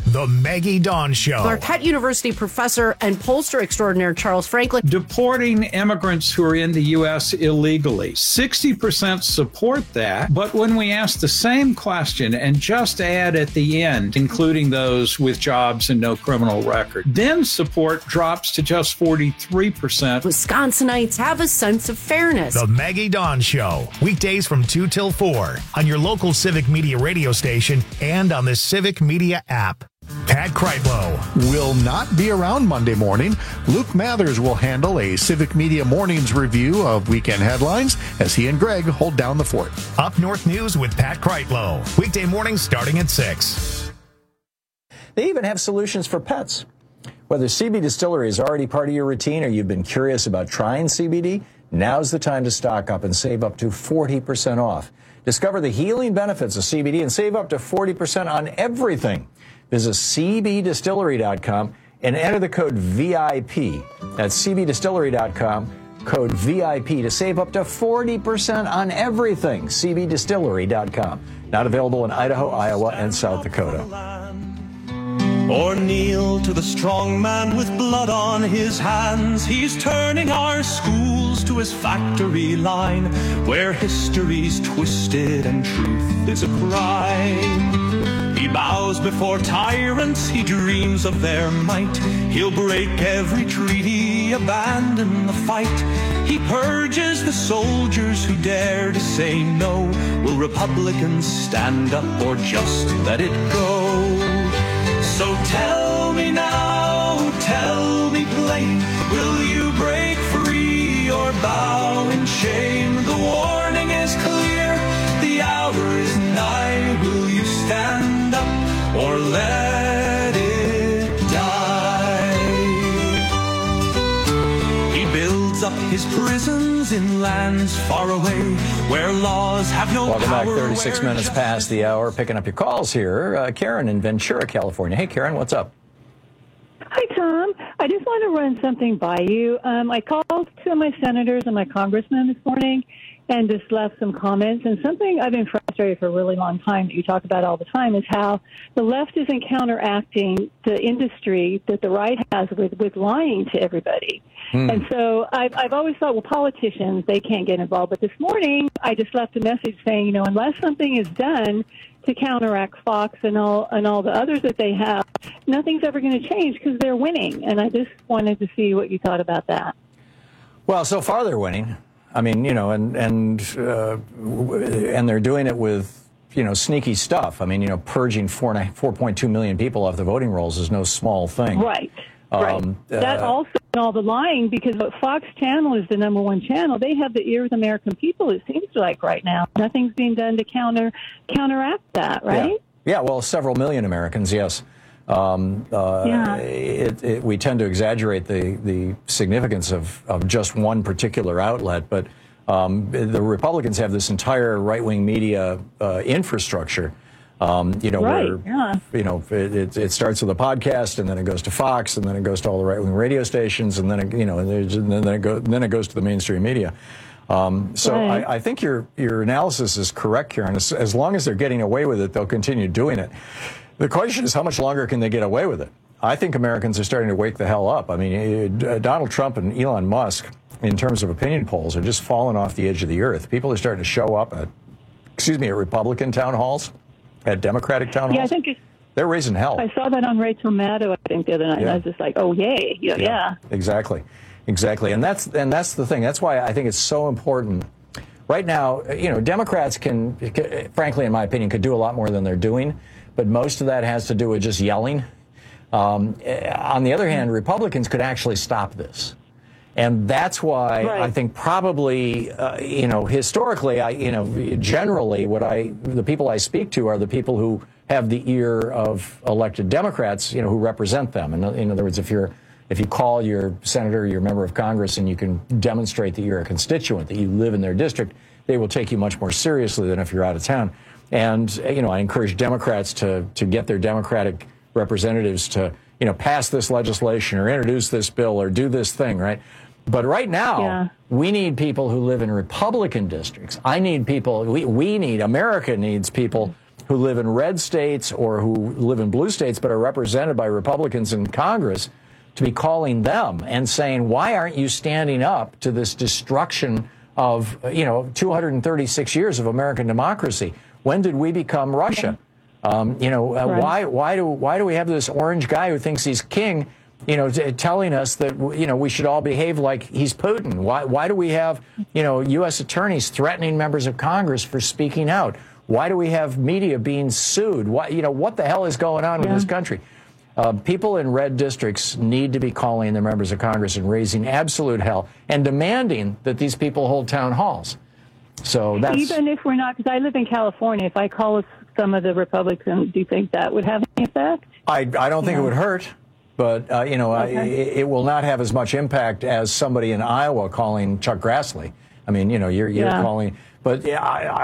Speaker 1: The Maggie Dawn Show.
Speaker 2: Marquette University professor and pollster extraordinaire Charles Franklin.
Speaker 13: Deporting immigrants who are in the U.S. illegally. 60% support that, but when we ask the same question and just add at the end, including those with jobs and no criminal record, then support drops to just 43%.
Speaker 2: Wisconsinites have a sense of fairness.
Speaker 1: The Maggie Dawn Show. Weekdays from 2 till 4 on your local Civic Media radio station and on the Civic Media app. Pat Kreitlow
Speaker 17: will not be around Monday morning. Luke Mathers will handle a Civic Media Mornings review of weekend headlines as he and Greg hold down the fort.
Speaker 1: Up North News with Pat Kreitlow. Weekday mornings starting at 6.
Speaker 15: They even have solutions for pets. Whether CB Distillery is already part of your routine or you've been curious about trying CBD, now's the time to stock up and save up to 40% off. Discover the healing benefits of CBD and save up to 40% on everything. Visit cbdistillery.com and enter the code VIP. That's cbdistillery.com, code VIP to save up to 40% on everything. cbdistillery.com. Not available in Idaho, Iowa, and South Dakota.
Speaker 23: Or kneel to the strong man with blood on his hands. He's turning our schools to his factory line, where history's twisted and truth is a crime. He bows before tyrants, he dreams of their might. He'll break every treaty, abandon the fight. He purges the soldiers who dare to say no. Will Republicans stand up or just let it go? So tell me now, tell me plain, will you break free or bow in shame? The warning is clear, the hour is nigh. Will you stand up or let it die? He builds up his prisons in lands far away, where laws have no
Speaker 15: Welcome
Speaker 23: power.
Speaker 15: back, 36 minutes past the hour. Picking up your calls here. Karen in Ventura, California. Hey, Karen, what's up?
Speaker 18: Hi, Tom. I just want to run something by you. I called two of my senators and my congressmen this morning and just left some comments. And something I've been frustrated for a really long time that you talk about all the time is how the left isn't counteracting the industry that the right has with lying to everybody. And so I've always thought, well, politicians, they can't get involved. But this morning, I just left a message saying, unless something is done to counteract Fox and all the others that they have, nothing's ever going to change because they're winning. And I just wanted to see what you thought about that.
Speaker 15: Well, so far they're winning. I mean, and they're doing it with, sneaky stuff. I mean, purging 4.2 million people off the voting rolls is no small thing.
Speaker 18: Right. Right. That also and all the lying, because Fox Channel is the number one channel. They have the ear of the American people, it seems like right now. Nothing's being done to counteract that, right?
Speaker 15: Yeah, well, several million Americans, yes. We tend to exaggerate the significance of just one particular outlet, but the Republicans have this entire right-wing media infrastructure. It starts with a podcast, and then it goes to Fox, and then it goes to all the right-wing radio stations, and then it goes to the mainstream media. I think your analysis is correct, Karen. As long as they're getting away with it, they'll continue doing it. The question is, how much longer can they get away with it? I think Americans are starting to wake the hell up. I mean, Donald Trump and Elon Musk, in terms of opinion polls, are just falling off the edge of the earth. People are starting to show up at Republican town halls, at Democratic town halls.
Speaker 18: Yeah, I think
Speaker 15: they're raising hell.
Speaker 18: I saw that on Rachel Maddow, I think, the other night.
Speaker 15: Yeah.
Speaker 18: I was just like, oh, yay. Yeah.
Speaker 15: Exactly. And that's the thing. That's why I think it's so important. Right now, Democrats can, frankly, in my opinion, could do a lot more than they're doing, but most of that has to do with just yelling. On the other hand, Republicans could actually stop this. And that's why I think probably, historically, generally the people I speak to are the people who have the ear of elected Democrats, who represent them. And in other words, if you call your senator, your member of Congress, and you can demonstrate that you're a constituent, that you live in their district, they will take you much more seriously than if you're out of town. And, I encourage Democrats to get their Democratic representatives to, pass this legislation or introduce this bill or do this thing, right? But right now, we need people who live in Republican districts. America needs people who live in red states or who live in blue states but are represented by Republicans in Congress to be calling them and saying, why aren't you standing up to this destruction of, 236 years of American democracy? When did we become Russia? Why do we have this orange guy who thinks he's king, telling us that, we should all behave like he's Putin? Why do we have, U.S. attorneys threatening members of Congress for speaking out? Why do we have media being sued? What the hell is going on in this country? People in red districts need to be calling their members of Congress and raising absolute hell and demanding that these people hold town halls. So that's... Even
Speaker 18: if we're not, because I live in California, if I call some of the Republicans, do you think that would have any effect?
Speaker 15: I don't think it would hurt, but, it will not have as much impact as somebody in Iowa calling Chuck Grassley. I mean, you're calling... But, go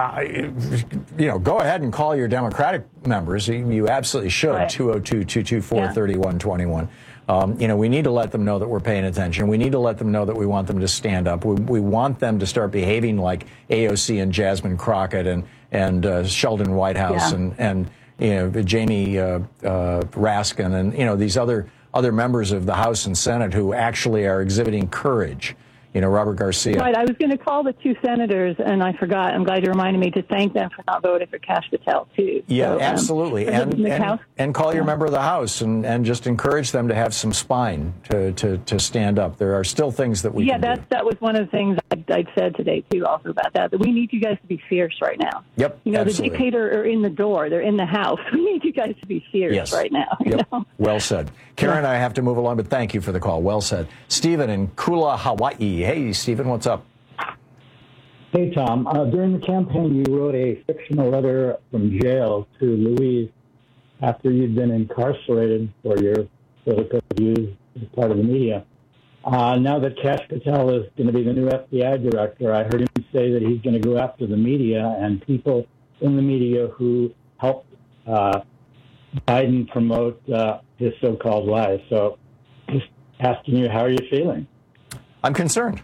Speaker 15: ahead and call your Democratic members. You absolutely should, 202-224-3121. We need to let them know that we're paying attention. We need to let them know that we want them to stand up. We want them to start behaving like AOC and Jasmine Crockett and Sheldon Whitehouse and Jamie Raskin and, these other members of the House and Senate who actually are exhibiting courage. Robert Garcia.
Speaker 18: Right. I was going to call the two senators, and I forgot. I'm glad you reminded me to thank them for not voting for Kash Patel, too.
Speaker 15: Yeah, so, absolutely. And call your member of the House and just encourage them to have some spine to stand up. There are still things that we can do.
Speaker 18: That was one of the things I'd said today, too, also about that we need you guys to be fierce right now.
Speaker 15: Yep,
Speaker 18: absolutely. The dictator are in the door. They're in the House. We need you guys to be fierce right now.
Speaker 15: Yep. Well said. Karen, I have to move along, but thank you for the call. Well said. Stephen in Kula, Hawaii. Hey, Stephen, what's up?
Speaker 16: Hey, Tom. During the campaign, you wrote a fictional letter from jail to Louise after you'd been incarcerated for your political views as part of the media. Now that Kash Patel is going to be the new FBI director, I heard him say that he's going to go after the media and people in the media who helped Biden promote his so-called lies. So just asking you, how are you feeling?
Speaker 15: I'm concerned.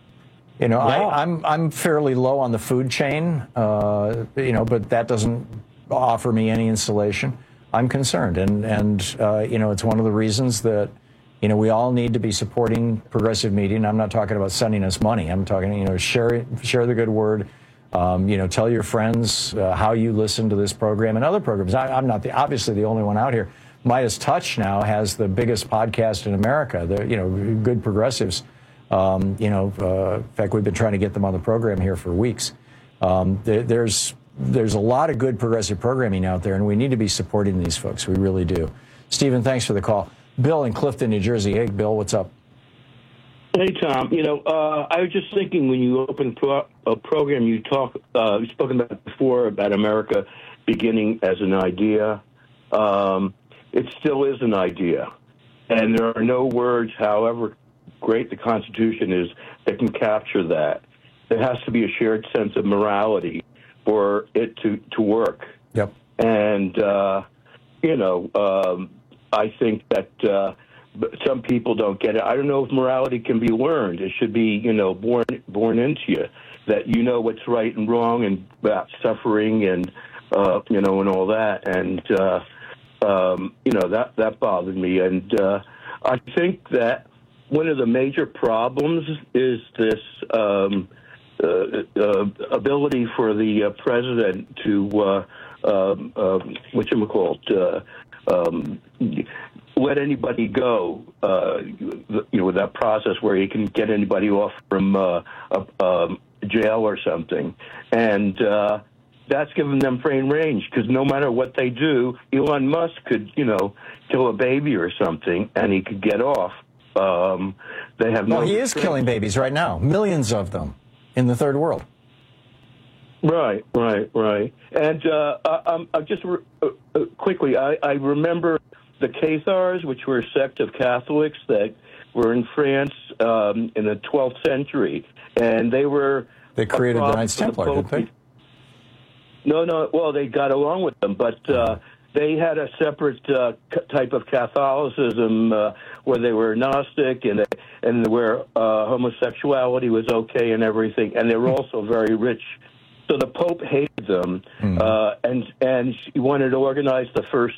Speaker 15: I'm fairly low on the food chain, but that doesn't offer me any insulation. I'm concerned, and it's one of the reasons that we all need to be supporting progressive media. And I'm not talking about sending us money. I'm talking, share the good word. Tell your friends how you listen to this program and other programs. I'm not obviously the only one out here. Midas Touch now has the biggest podcast in America. Good progressives. In fact, we've been trying to get them on the program here for weeks. There's a lot of good progressive programming out there, and we need to be supporting these folks. We really do. Stephen, thanks for the call. Bill in Clifton, New Jersey. Hey, Bill, what's up?
Speaker 19: Hey, Tom. I was just thinking when you opened a program, you've spoken about before about America beginning as an idea. It still is an idea, and there are no words, however great the Constitution is, that can capture that. There has to be a shared sense of morality for it to work.
Speaker 15: Yep.
Speaker 19: And I think that some people don't get it. I don't know if morality can be learned. It should be, born into you, that you know what's right and wrong and about suffering and, and all that. And, that bothered me. And I think that one of the major problems is this ability for the president to, let anybody go, with that process where he can get anybody off from jail or something. And that's given them free range, because no matter what they do, Elon Musk could, kill a baby or something, and he could get off. They have no.
Speaker 15: Well, he is killing babies right now, millions of them in the third world.
Speaker 19: Right. And just quickly, I remember the Cathars, which were a sect of Catholics that were in France in the 12th century, and they
Speaker 15: created the Knights Templar, didn't they?
Speaker 19: No. Well, they got along with them, but they had a separate type of Catholicism where they were Gnostic and where homosexuality was okay and everything, and they were also very rich So the Pope hated them, and he wanted to organize the first,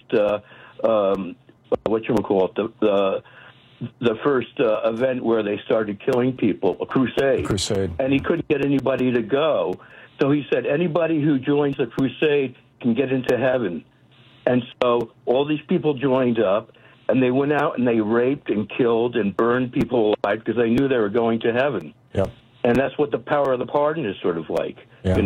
Speaker 19: the first event where they started killing people, a crusade. And he couldn't get anybody to go. So he said, anybody who joins the crusade can get into heaven. And so all these people joined up, and they went out and they raped and killed and burned people alive because they knew they were going to heaven.
Speaker 15: Yep.
Speaker 19: And that's what the power of the pardon is sort of like,
Speaker 15: Yeah.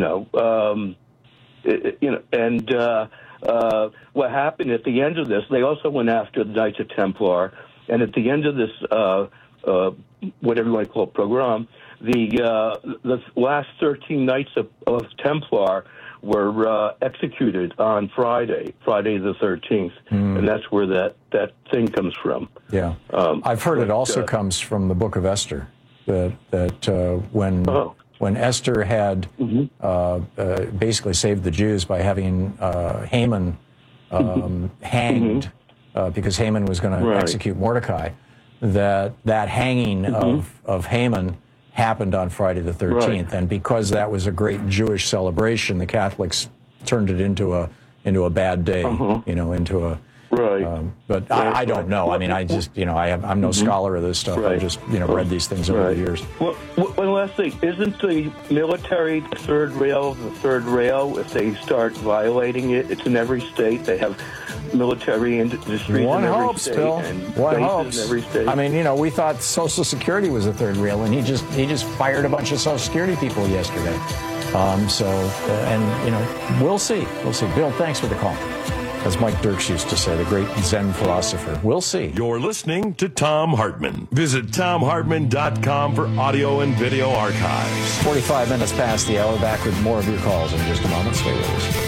Speaker 19: What happened at the end of this, they also went after the Knights of Templar, and at the end of this, whatever you want to call it, program, the last 13 Knights of Templar were executed on Friday the 13th, and that's where that thing comes from.
Speaker 15: Yeah, I've heard it also comes from the Book of Esther. That when Esther had basically saved the Jews by having Haman hanged because Haman was going to execute Mordecai, that hanging of Haman happened on Friday the 13th, and because that was a great Jewish celebration, the Catholics turned it into a bad day, into a. But I don't know. I mean, I just, I'm no scholar of this stuff. I've just, read these things over the years.
Speaker 19: Well, one last thing. Isn't the military the third rail? If they start violating it, it's in every state. They have military industries
Speaker 15: One
Speaker 19: in every
Speaker 15: hopes,
Speaker 19: state.
Speaker 15: Bill.
Speaker 19: And
Speaker 15: One
Speaker 19: bases
Speaker 15: hopes.
Speaker 19: in every state.
Speaker 15: I mean, we thought Social Security was the third rail, and he just fired a bunch of Social Security people yesterday. We'll see. Bill, thanks for the call. As Mike Dirks used to say, the great Zen philosopher. We'll see.
Speaker 14: You're listening to Thom Hartmann. Visit ThomHartmann.com for audio and video archives.
Speaker 15: 45 minutes past the hour. Back with more of your calls in just a moment. Stay with us.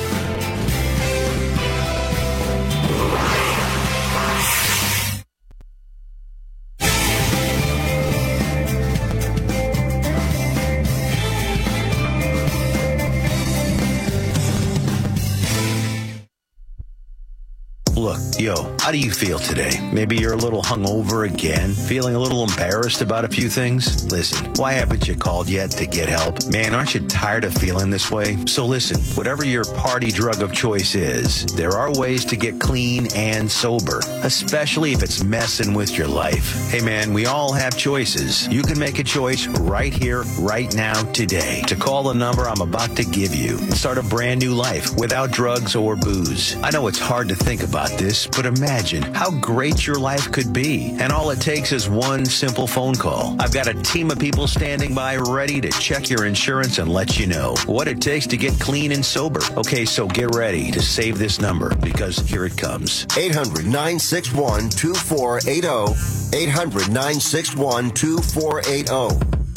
Speaker 20: Look, how do you feel today? Maybe you're a little hungover again, feeling a little embarrassed about a few things? Listen, why haven't you called yet to get help? Man, aren't you tired of feeling this way? So listen, whatever your party drug of choice is, there are ways to get clean and sober, especially if it's messing with your life. Hey man, we all have choices. You can make a choice right here, right now, today, to call the number I'm about to give you and start a brand new life without drugs or booze. I know it's hard to think about this, but imagine how great your life could be. And all it takes is one simple phone call. I've got a team of people standing by ready to check your insurance and let you know what it takes to get clean and sober. Okay, so get ready to save this number because here it comes.
Speaker 4: 800-961-2480. 800-961-2480.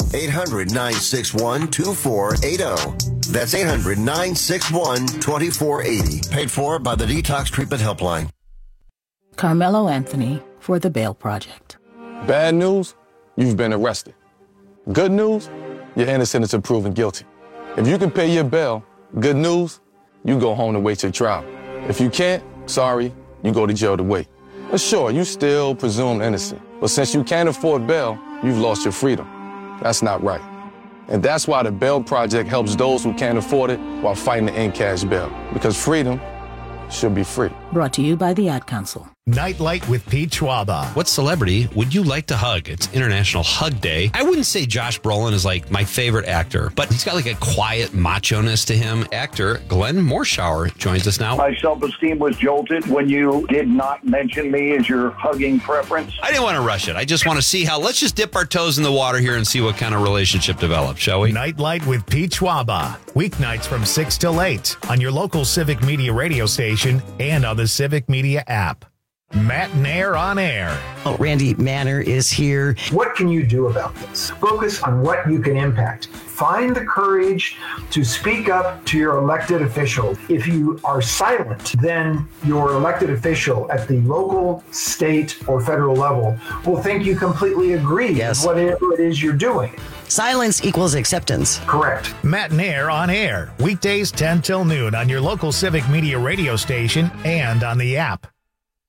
Speaker 4: 800-961-2480. That's 800-961-2480. Paid for by the Detox Treatment Helpline.
Speaker 21: Carmelo Anthony for the Bail Project.
Speaker 22: Bad news, you've been arrested. Good news, you're innocent until proven guilty. If you can pay your bail, good news, you go home to wait your trial. If you can't, sorry, you go to jail to wait. But sure, you still presumed innocent. But since you can't afford bail, you've lost your freedom. That's not right. And that's why the Bail Project helps those who can't afford it while fighting to end cash bail. Because freedom should be free.
Speaker 21: Brought to you by the Ad Council.
Speaker 1: Nightlight with Pete Schwaba.
Speaker 11: What celebrity would you like to hug? It's International Hug Day. I wouldn't say Josh Brolin is like my favorite actor, but he's got like a quiet macho-ness to him. Actor Glenn Morshower joins us now.
Speaker 25: My self-esteem was jolted when you did not mention me as your hugging preference.
Speaker 11: I didn't want to rush it. I just want to see how, let's just dip our toes in the water here and see what kind of relationship develops, shall we?
Speaker 1: Nightlight with Pete Schwaba. Weeknights from 6 till 8 on your local Civic Media radio station and on the Civic Media app. Matt Nair on air.
Speaker 26: Oh, Randy Manner is here.
Speaker 27: What can you do about this? Focus on what you can impact. Find the courage to speak up to your elected official. If you are silent, then your elected official at the local, state, or federal level will think you completely agree with whatever it is you're doing.
Speaker 26: Silence equals acceptance.
Speaker 27: Correct.
Speaker 1: Matt Nair on air. Weekdays 10 till noon on your local Civic Media radio station and on the app.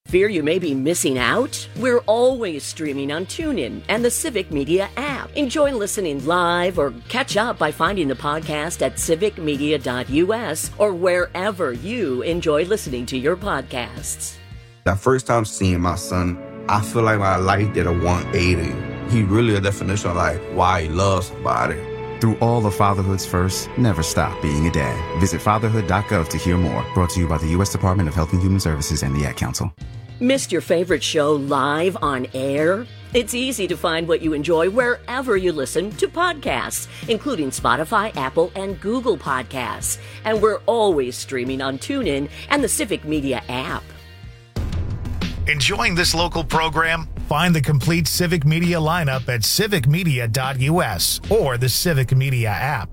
Speaker 3: Fear you may be missing out? We're always streaming on TuneIn and the Civic Media app. Enjoy listening live or catch up by finding the podcast at civicmedia.us or wherever you enjoy listening to your podcasts.
Speaker 5: That first time seeing my son, I feel like my life did a 180. He really a definition of like why he loves somebody.
Speaker 6: Through all of fatherhood's first, never stop being a dad. Visit fatherhood.gov to hear more. Brought to you by the U.S. Department of Health and Human Services and the Ad Council.
Speaker 3: Missed your favorite show live on air? It's easy to find what you enjoy wherever you listen to podcasts, including Spotify, Apple, and Google Podcasts. And we're always streaming on TuneIn and the Civic Media app.
Speaker 1: Enjoying this local program? Find the complete Civic Media lineup at civicmedia.us or the Civic Media app.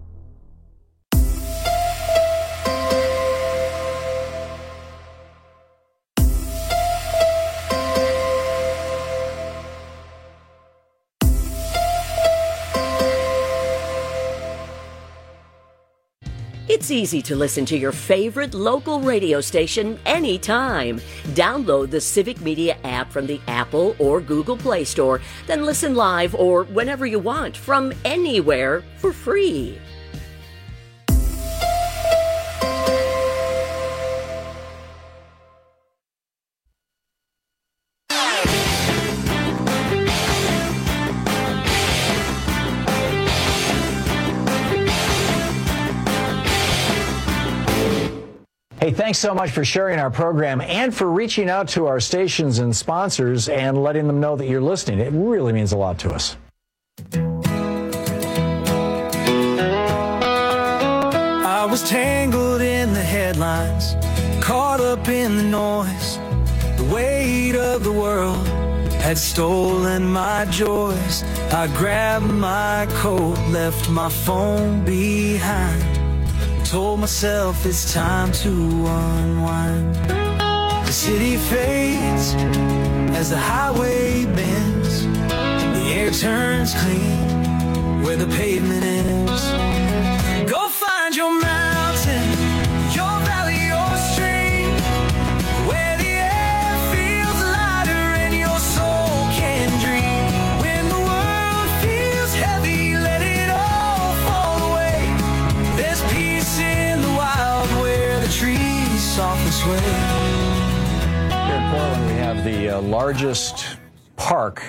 Speaker 3: It's easy to listen to your favorite local radio station anytime. Download the Civic Media app from the Apple or Google Play Store, then listen live or whenever you want from anywhere for free.
Speaker 15: Hey, thanks so much for sharing our program and for reaching out to our stations and sponsors and letting them know that you're listening. It really means a lot to us.
Speaker 23: I was tangled in the headlines, caught up in the noise. The weight of the world had stolen my joys. I grabbed my coat, left my phone behind. Told myself it's time to unwind. The city fades as the highway bends. The air turns clean where the pavement ends. Go find your mountain, your valley, your stream, where the air feels lighter and your soul can dream. When the world feels heavy, let it all fall away. There's peace in the wild where the trees softly sway.
Speaker 15: Here in Portland, we have the largest park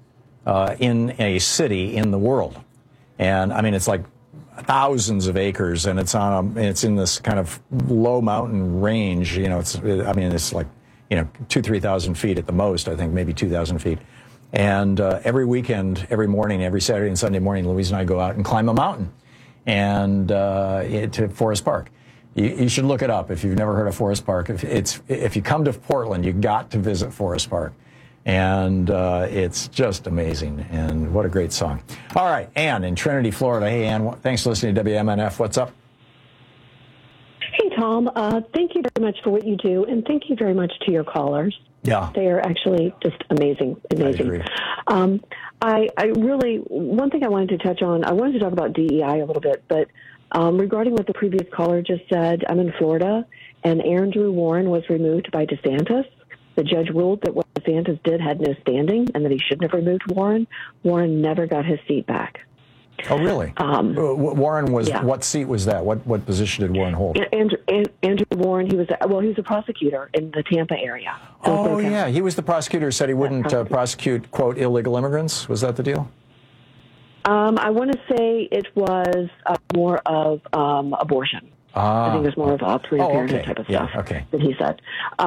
Speaker 15: in a city in the world. And I mean, it's like thousands of acres, and it's in this kind of low mountain range. You know, it's like, 2,000-3,000 feet at the most, I think, maybe 2,000 feet. And every weekend, every morning, every Saturday and Sunday morning, Louise and I go out and climb a mountain and to Forest Park. You should look it up if you've never heard of Forest Park. If you come to Portland, you got to visit Forest Park. And it's just amazing. And what a great song. All right, Ann in Trinity, Florida. Hey, Ann, thanks for listening to WMNF. What's up?
Speaker 7: Hey, Tom. Thank you very much for what you do, and thank you very much to your callers.
Speaker 15: Yeah.
Speaker 7: They are actually just amazing. Amazing. I really, one thing I wanted to touch on, I wanted to talk about DEI a little bit, but regarding what the previous caller just said, I'm in Florida, and Andrew Warren was removed by DeSantis. The judge ruled that what DeSantis did had no standing and that he shouldn't have removed Warren. Warren never got his seat back.
Speaker 15: Oh, really? Warren was, yeah. What seat was that? What position did Warren hold?
Speaker 7: Andrew Warren, he was a prosecutor in the Tampa area.
Speaker 15: Oh, yeah. He was the prosecutor who said he wouldn't prosecute, quote, illegal immigrants. Was that the deal?
Speaker 7: I want to say it was more of abortion. I think it was more of a Planned Parenthood type of stuff that he said.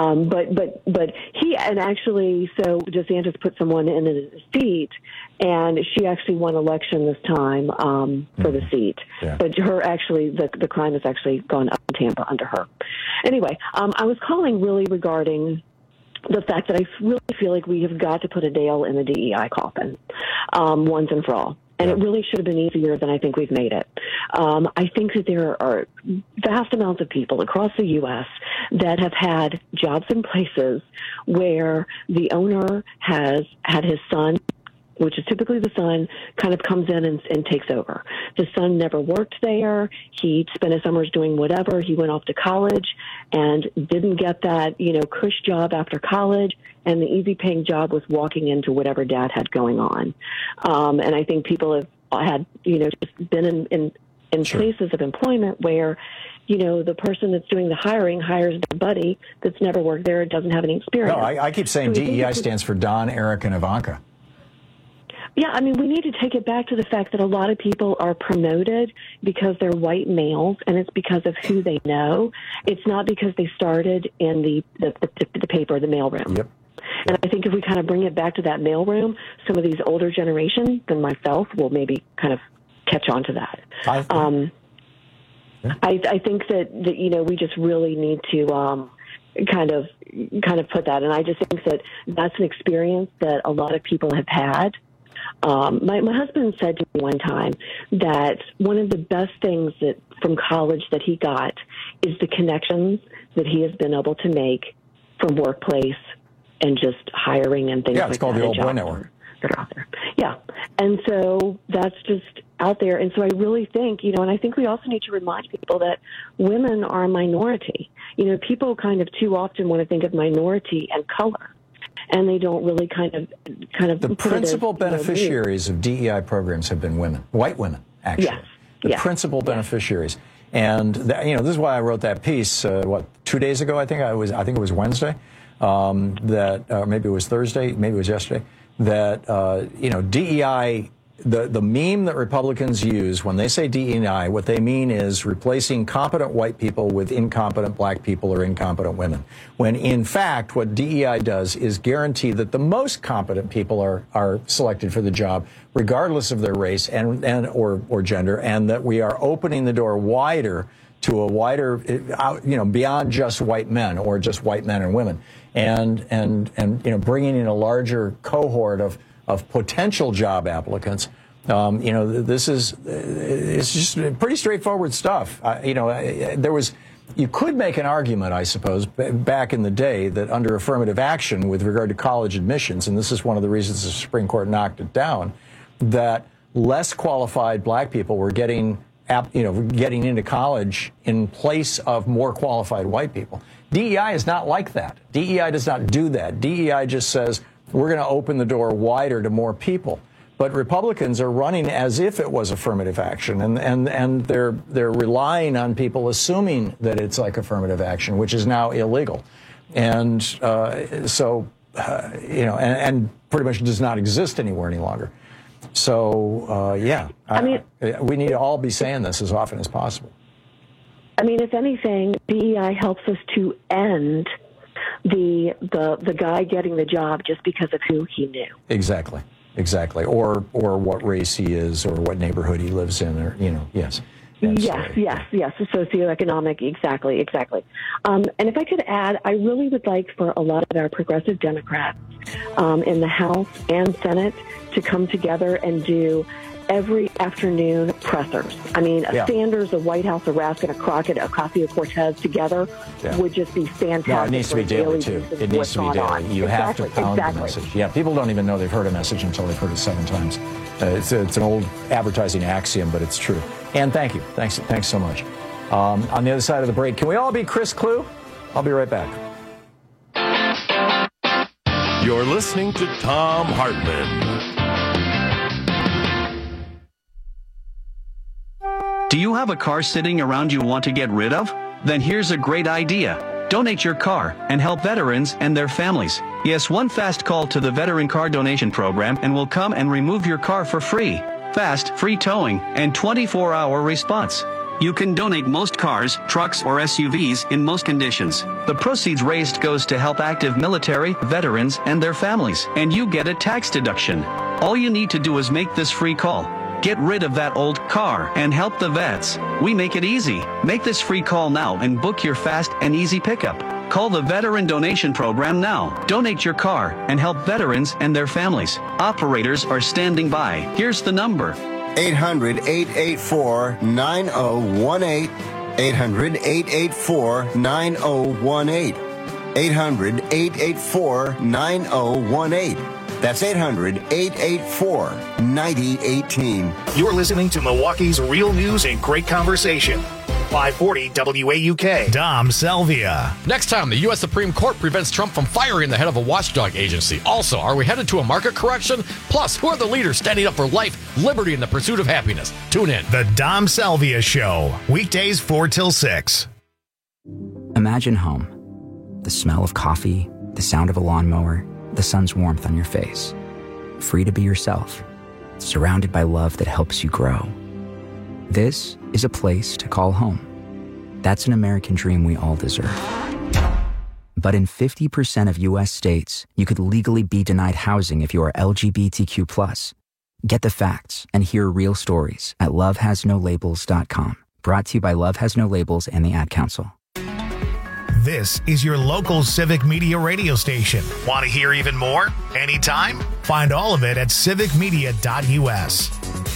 Speaker 7: But he, and actually, so DeSantis put someone in his seat, and she actually won election this time for the seat. Yeah. But her actually, the crime has actually gone up in Tampa under her. Anyway, I was calling really regarding the fact that I really feel like we have got to put a nail in the DEI coffin once and for all. And it really should have been easier than I think we've made it. I think that there are vast amounts of people across the U.S. that have had jobs in places where the owner has had his son which is typically the son, kind of comes in and takes over. The son never worked there. He spent his summers doing whatever. He went off to college and didn't get that, cush job after college. And the easy paying job was walking into whatever dad had going on. And I think people have had, just been in places of employment where, the person that's doing the hiring hires their buddy that's never worked there, doesn't have any experience.
Speaker 15: No, I keep saying DEI stands for Don, Eric, and Ivanka.
Speaker 7: Yeah, I mean, we need to take it back to the fact that a lot of people are promoted because they're white males, and it's because of who they know. It's not because they started in the paper, the mailroom.
Speaker 15: Yep.
Speaker 7: And I think if we kind of bring it back to that mailroom, some of these older generations than myself will maybe kind of catch on to that. I think that we just really need to kind of put that. And I just think that that's an experience that a lot of people have had. My husband said to me one time that one of the best things that from college that he got is the connections that he has been able to make from workplace and just hiring and things like that.
Speaker 15: Yeah, it's called the Old Boy Network.
Speaker 7: That are out there. Yeah. And so that's just out there. And so I really think, and I think we also need to remind people that women are a minority. People kind of too often want to think of minority and color, and they don't really kind of.
Speaker 15: The principal beneficiaries of DEI programs have been women, white women, actually.
Speaker 7: Yes.
Speaker 15: The principal beneficiaries. And this is why I wrote that piece. 2 days ago? I think it was Wednesday. Maybe it was Thursday. Maybe it was yesterday. That DEI. The meme that Republicans use when they say DEI, what they mean is replacing competent white people with incompetent black people or incompetent women. When in fact, what DEI does is guarantee that the most competent people are selected for the job, regardless of their race and or gender, and that we are opening the door wider to a wider, beyond just white men or just white men and women, and bringing in a larger cohort of potential job applicants. It's just pretty straightforward stuff. You could make an argument, I suppose, back in the day that under affirmative action with regard to college admissions, and this is one of the reasons the Supreme Court knocked it down, that less qualified black people were getting into college in place of more qualified white people. DEI is not like that. DEI does not do that. DEI just says, we're going to open the door wider to more people. But Republicans are running as if it was affirmative action, and they're relying on people assuming that it's like affirmative action, which is now illegal. And and pretty much does not exist anywhere any longer. So, we need to all be saying this as often as possible.
Speaker 7: I mean, if anything, DEI helps us to end the guy getting the job just because of who he knew.
Speaker 15: Exactly. Or what race he is, or what neighborhood he lives in, or yes.
Speaker 7: Yes, the socioeconomic, exactly. And if I could add, I really would like for a lot of our progressive Democrats in the House and Senate to come together and do every afternoon pressers. I mean, a Sanders, a White House, a Raskin, a Crockett, a Ocasio-Cortez together would just be fantastic.
Speaker 15: No, it needs to be daily, too. It needs to be daily. You have to pound the message. Yeah, people don't even know they've heard a message until they've heard it 7 times. It's an old advertising axiom, but it's true. And thank you. Thanks so much. On the other side of the break, can we all be Chris Clue? I'll be right back.
Speaker 14: You're listening to Thom Hartmann.
Speaker 2: Do you have a car sitting around you want to get rid of? Then here's a great idea. Donate your car and help veterans and their families. Yes, one fast call to the Veteran Car Donation Program and we'll come and remove your car for free. Fast, free towing, and 24-hour response. You can donate most cars, trucks, or SUVs in most conditions. The proceeds raised goes to help active military, veterans, and their families, and you get a tax deduction. All you need to do is make this free call. Get rid of that old car and help the vets. We make it easy. Make this free call now and book your fast and easy pickup. Call the Veteran Donation Program now. Donate your car and help veterans and their families. Operators are standing by. Here's the number.
Speaker 4: 800-884-9018. 800-884-9018. 800-884-9018. That's 800-884-9018.
Speaker 1: You're listening to Milwaukee's Real News and Great Conversation. 540 WAUK. Dom Salvia.
Speaker 8: Next time, the U.S. Supreme Court prevents Trump from firing the head of a watchdog agency. Also, are we headed to a market correction? Plus, who are the leaders standing up for life, liberty, and the pursuit of happiness? Tune in.
Speaker 1: The Dom Salvia Show. Weekdays 4 till 6.
Speaker 9: Imagine home. The smell of coffee, the sound of a lawnmower, the sun's warmth on your face. Free to be yourself. Surrounded by love that helps you grow. This is a place to call home. That's an American dream we all deserve. But in 50% of U.S. states, you could legally be denied housing if you are LGBTQ+. Get the facts and hear real stories at lovehasnolabels.com. Brought to you by Love Has No Labels and the Ad Council.
Speaker 1: This is your local Civic Media radio station. Want to hear even more? Anytime? Find all of it at civicmedia.us.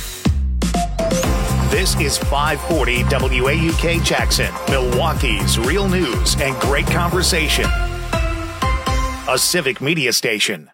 Speaker 1: This is 540 WAUK Jackson, Milwaukee's Real News and Great Conversation. A Civic Media station.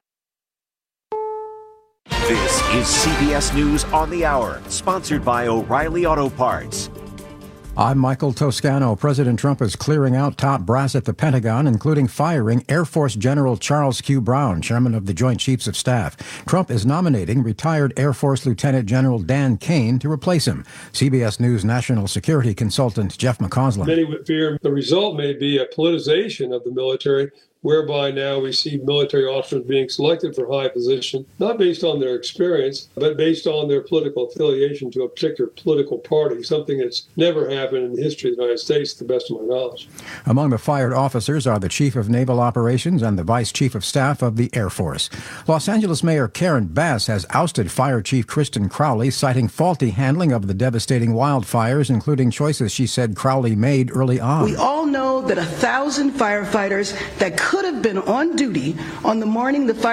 Speaker 10: This is CBS News on the Hour, sponsored by O'Reilly Auto Parts.
Speaker 12: I'm Michael Toscano. President Trump is clearing out top brass at the Pentagon, including firing Air Force General Charles Q. Brown, chairman of the Joint Chiefs of Staff. Trump is nominating retired Air Force Lieutenant General Dan Kane to replace him. CBS News national security consultant Jeff McCausland.
Speaker 13: Many would fear the result may be a politicization of the military, whereby now we see military officers being selected for high position, not based on their experience, but based on their political affiliation to a particular political party, something that's never happened in the history of the United States, to the best of my knowledge.
Speaker 12: Among the fired officers are the Chief of Naval Operations and the Vice Chief of Staff of the Air Force. Los Angeles Mayor Karen Bass has ousted Fire Chief Kristen Crowley, citing faulty handling of the devastating wildfires, including choices she said Crowley made early on.
Speaker 17: We all know that 1,000 firefighters that could have been on duty on the morning the fire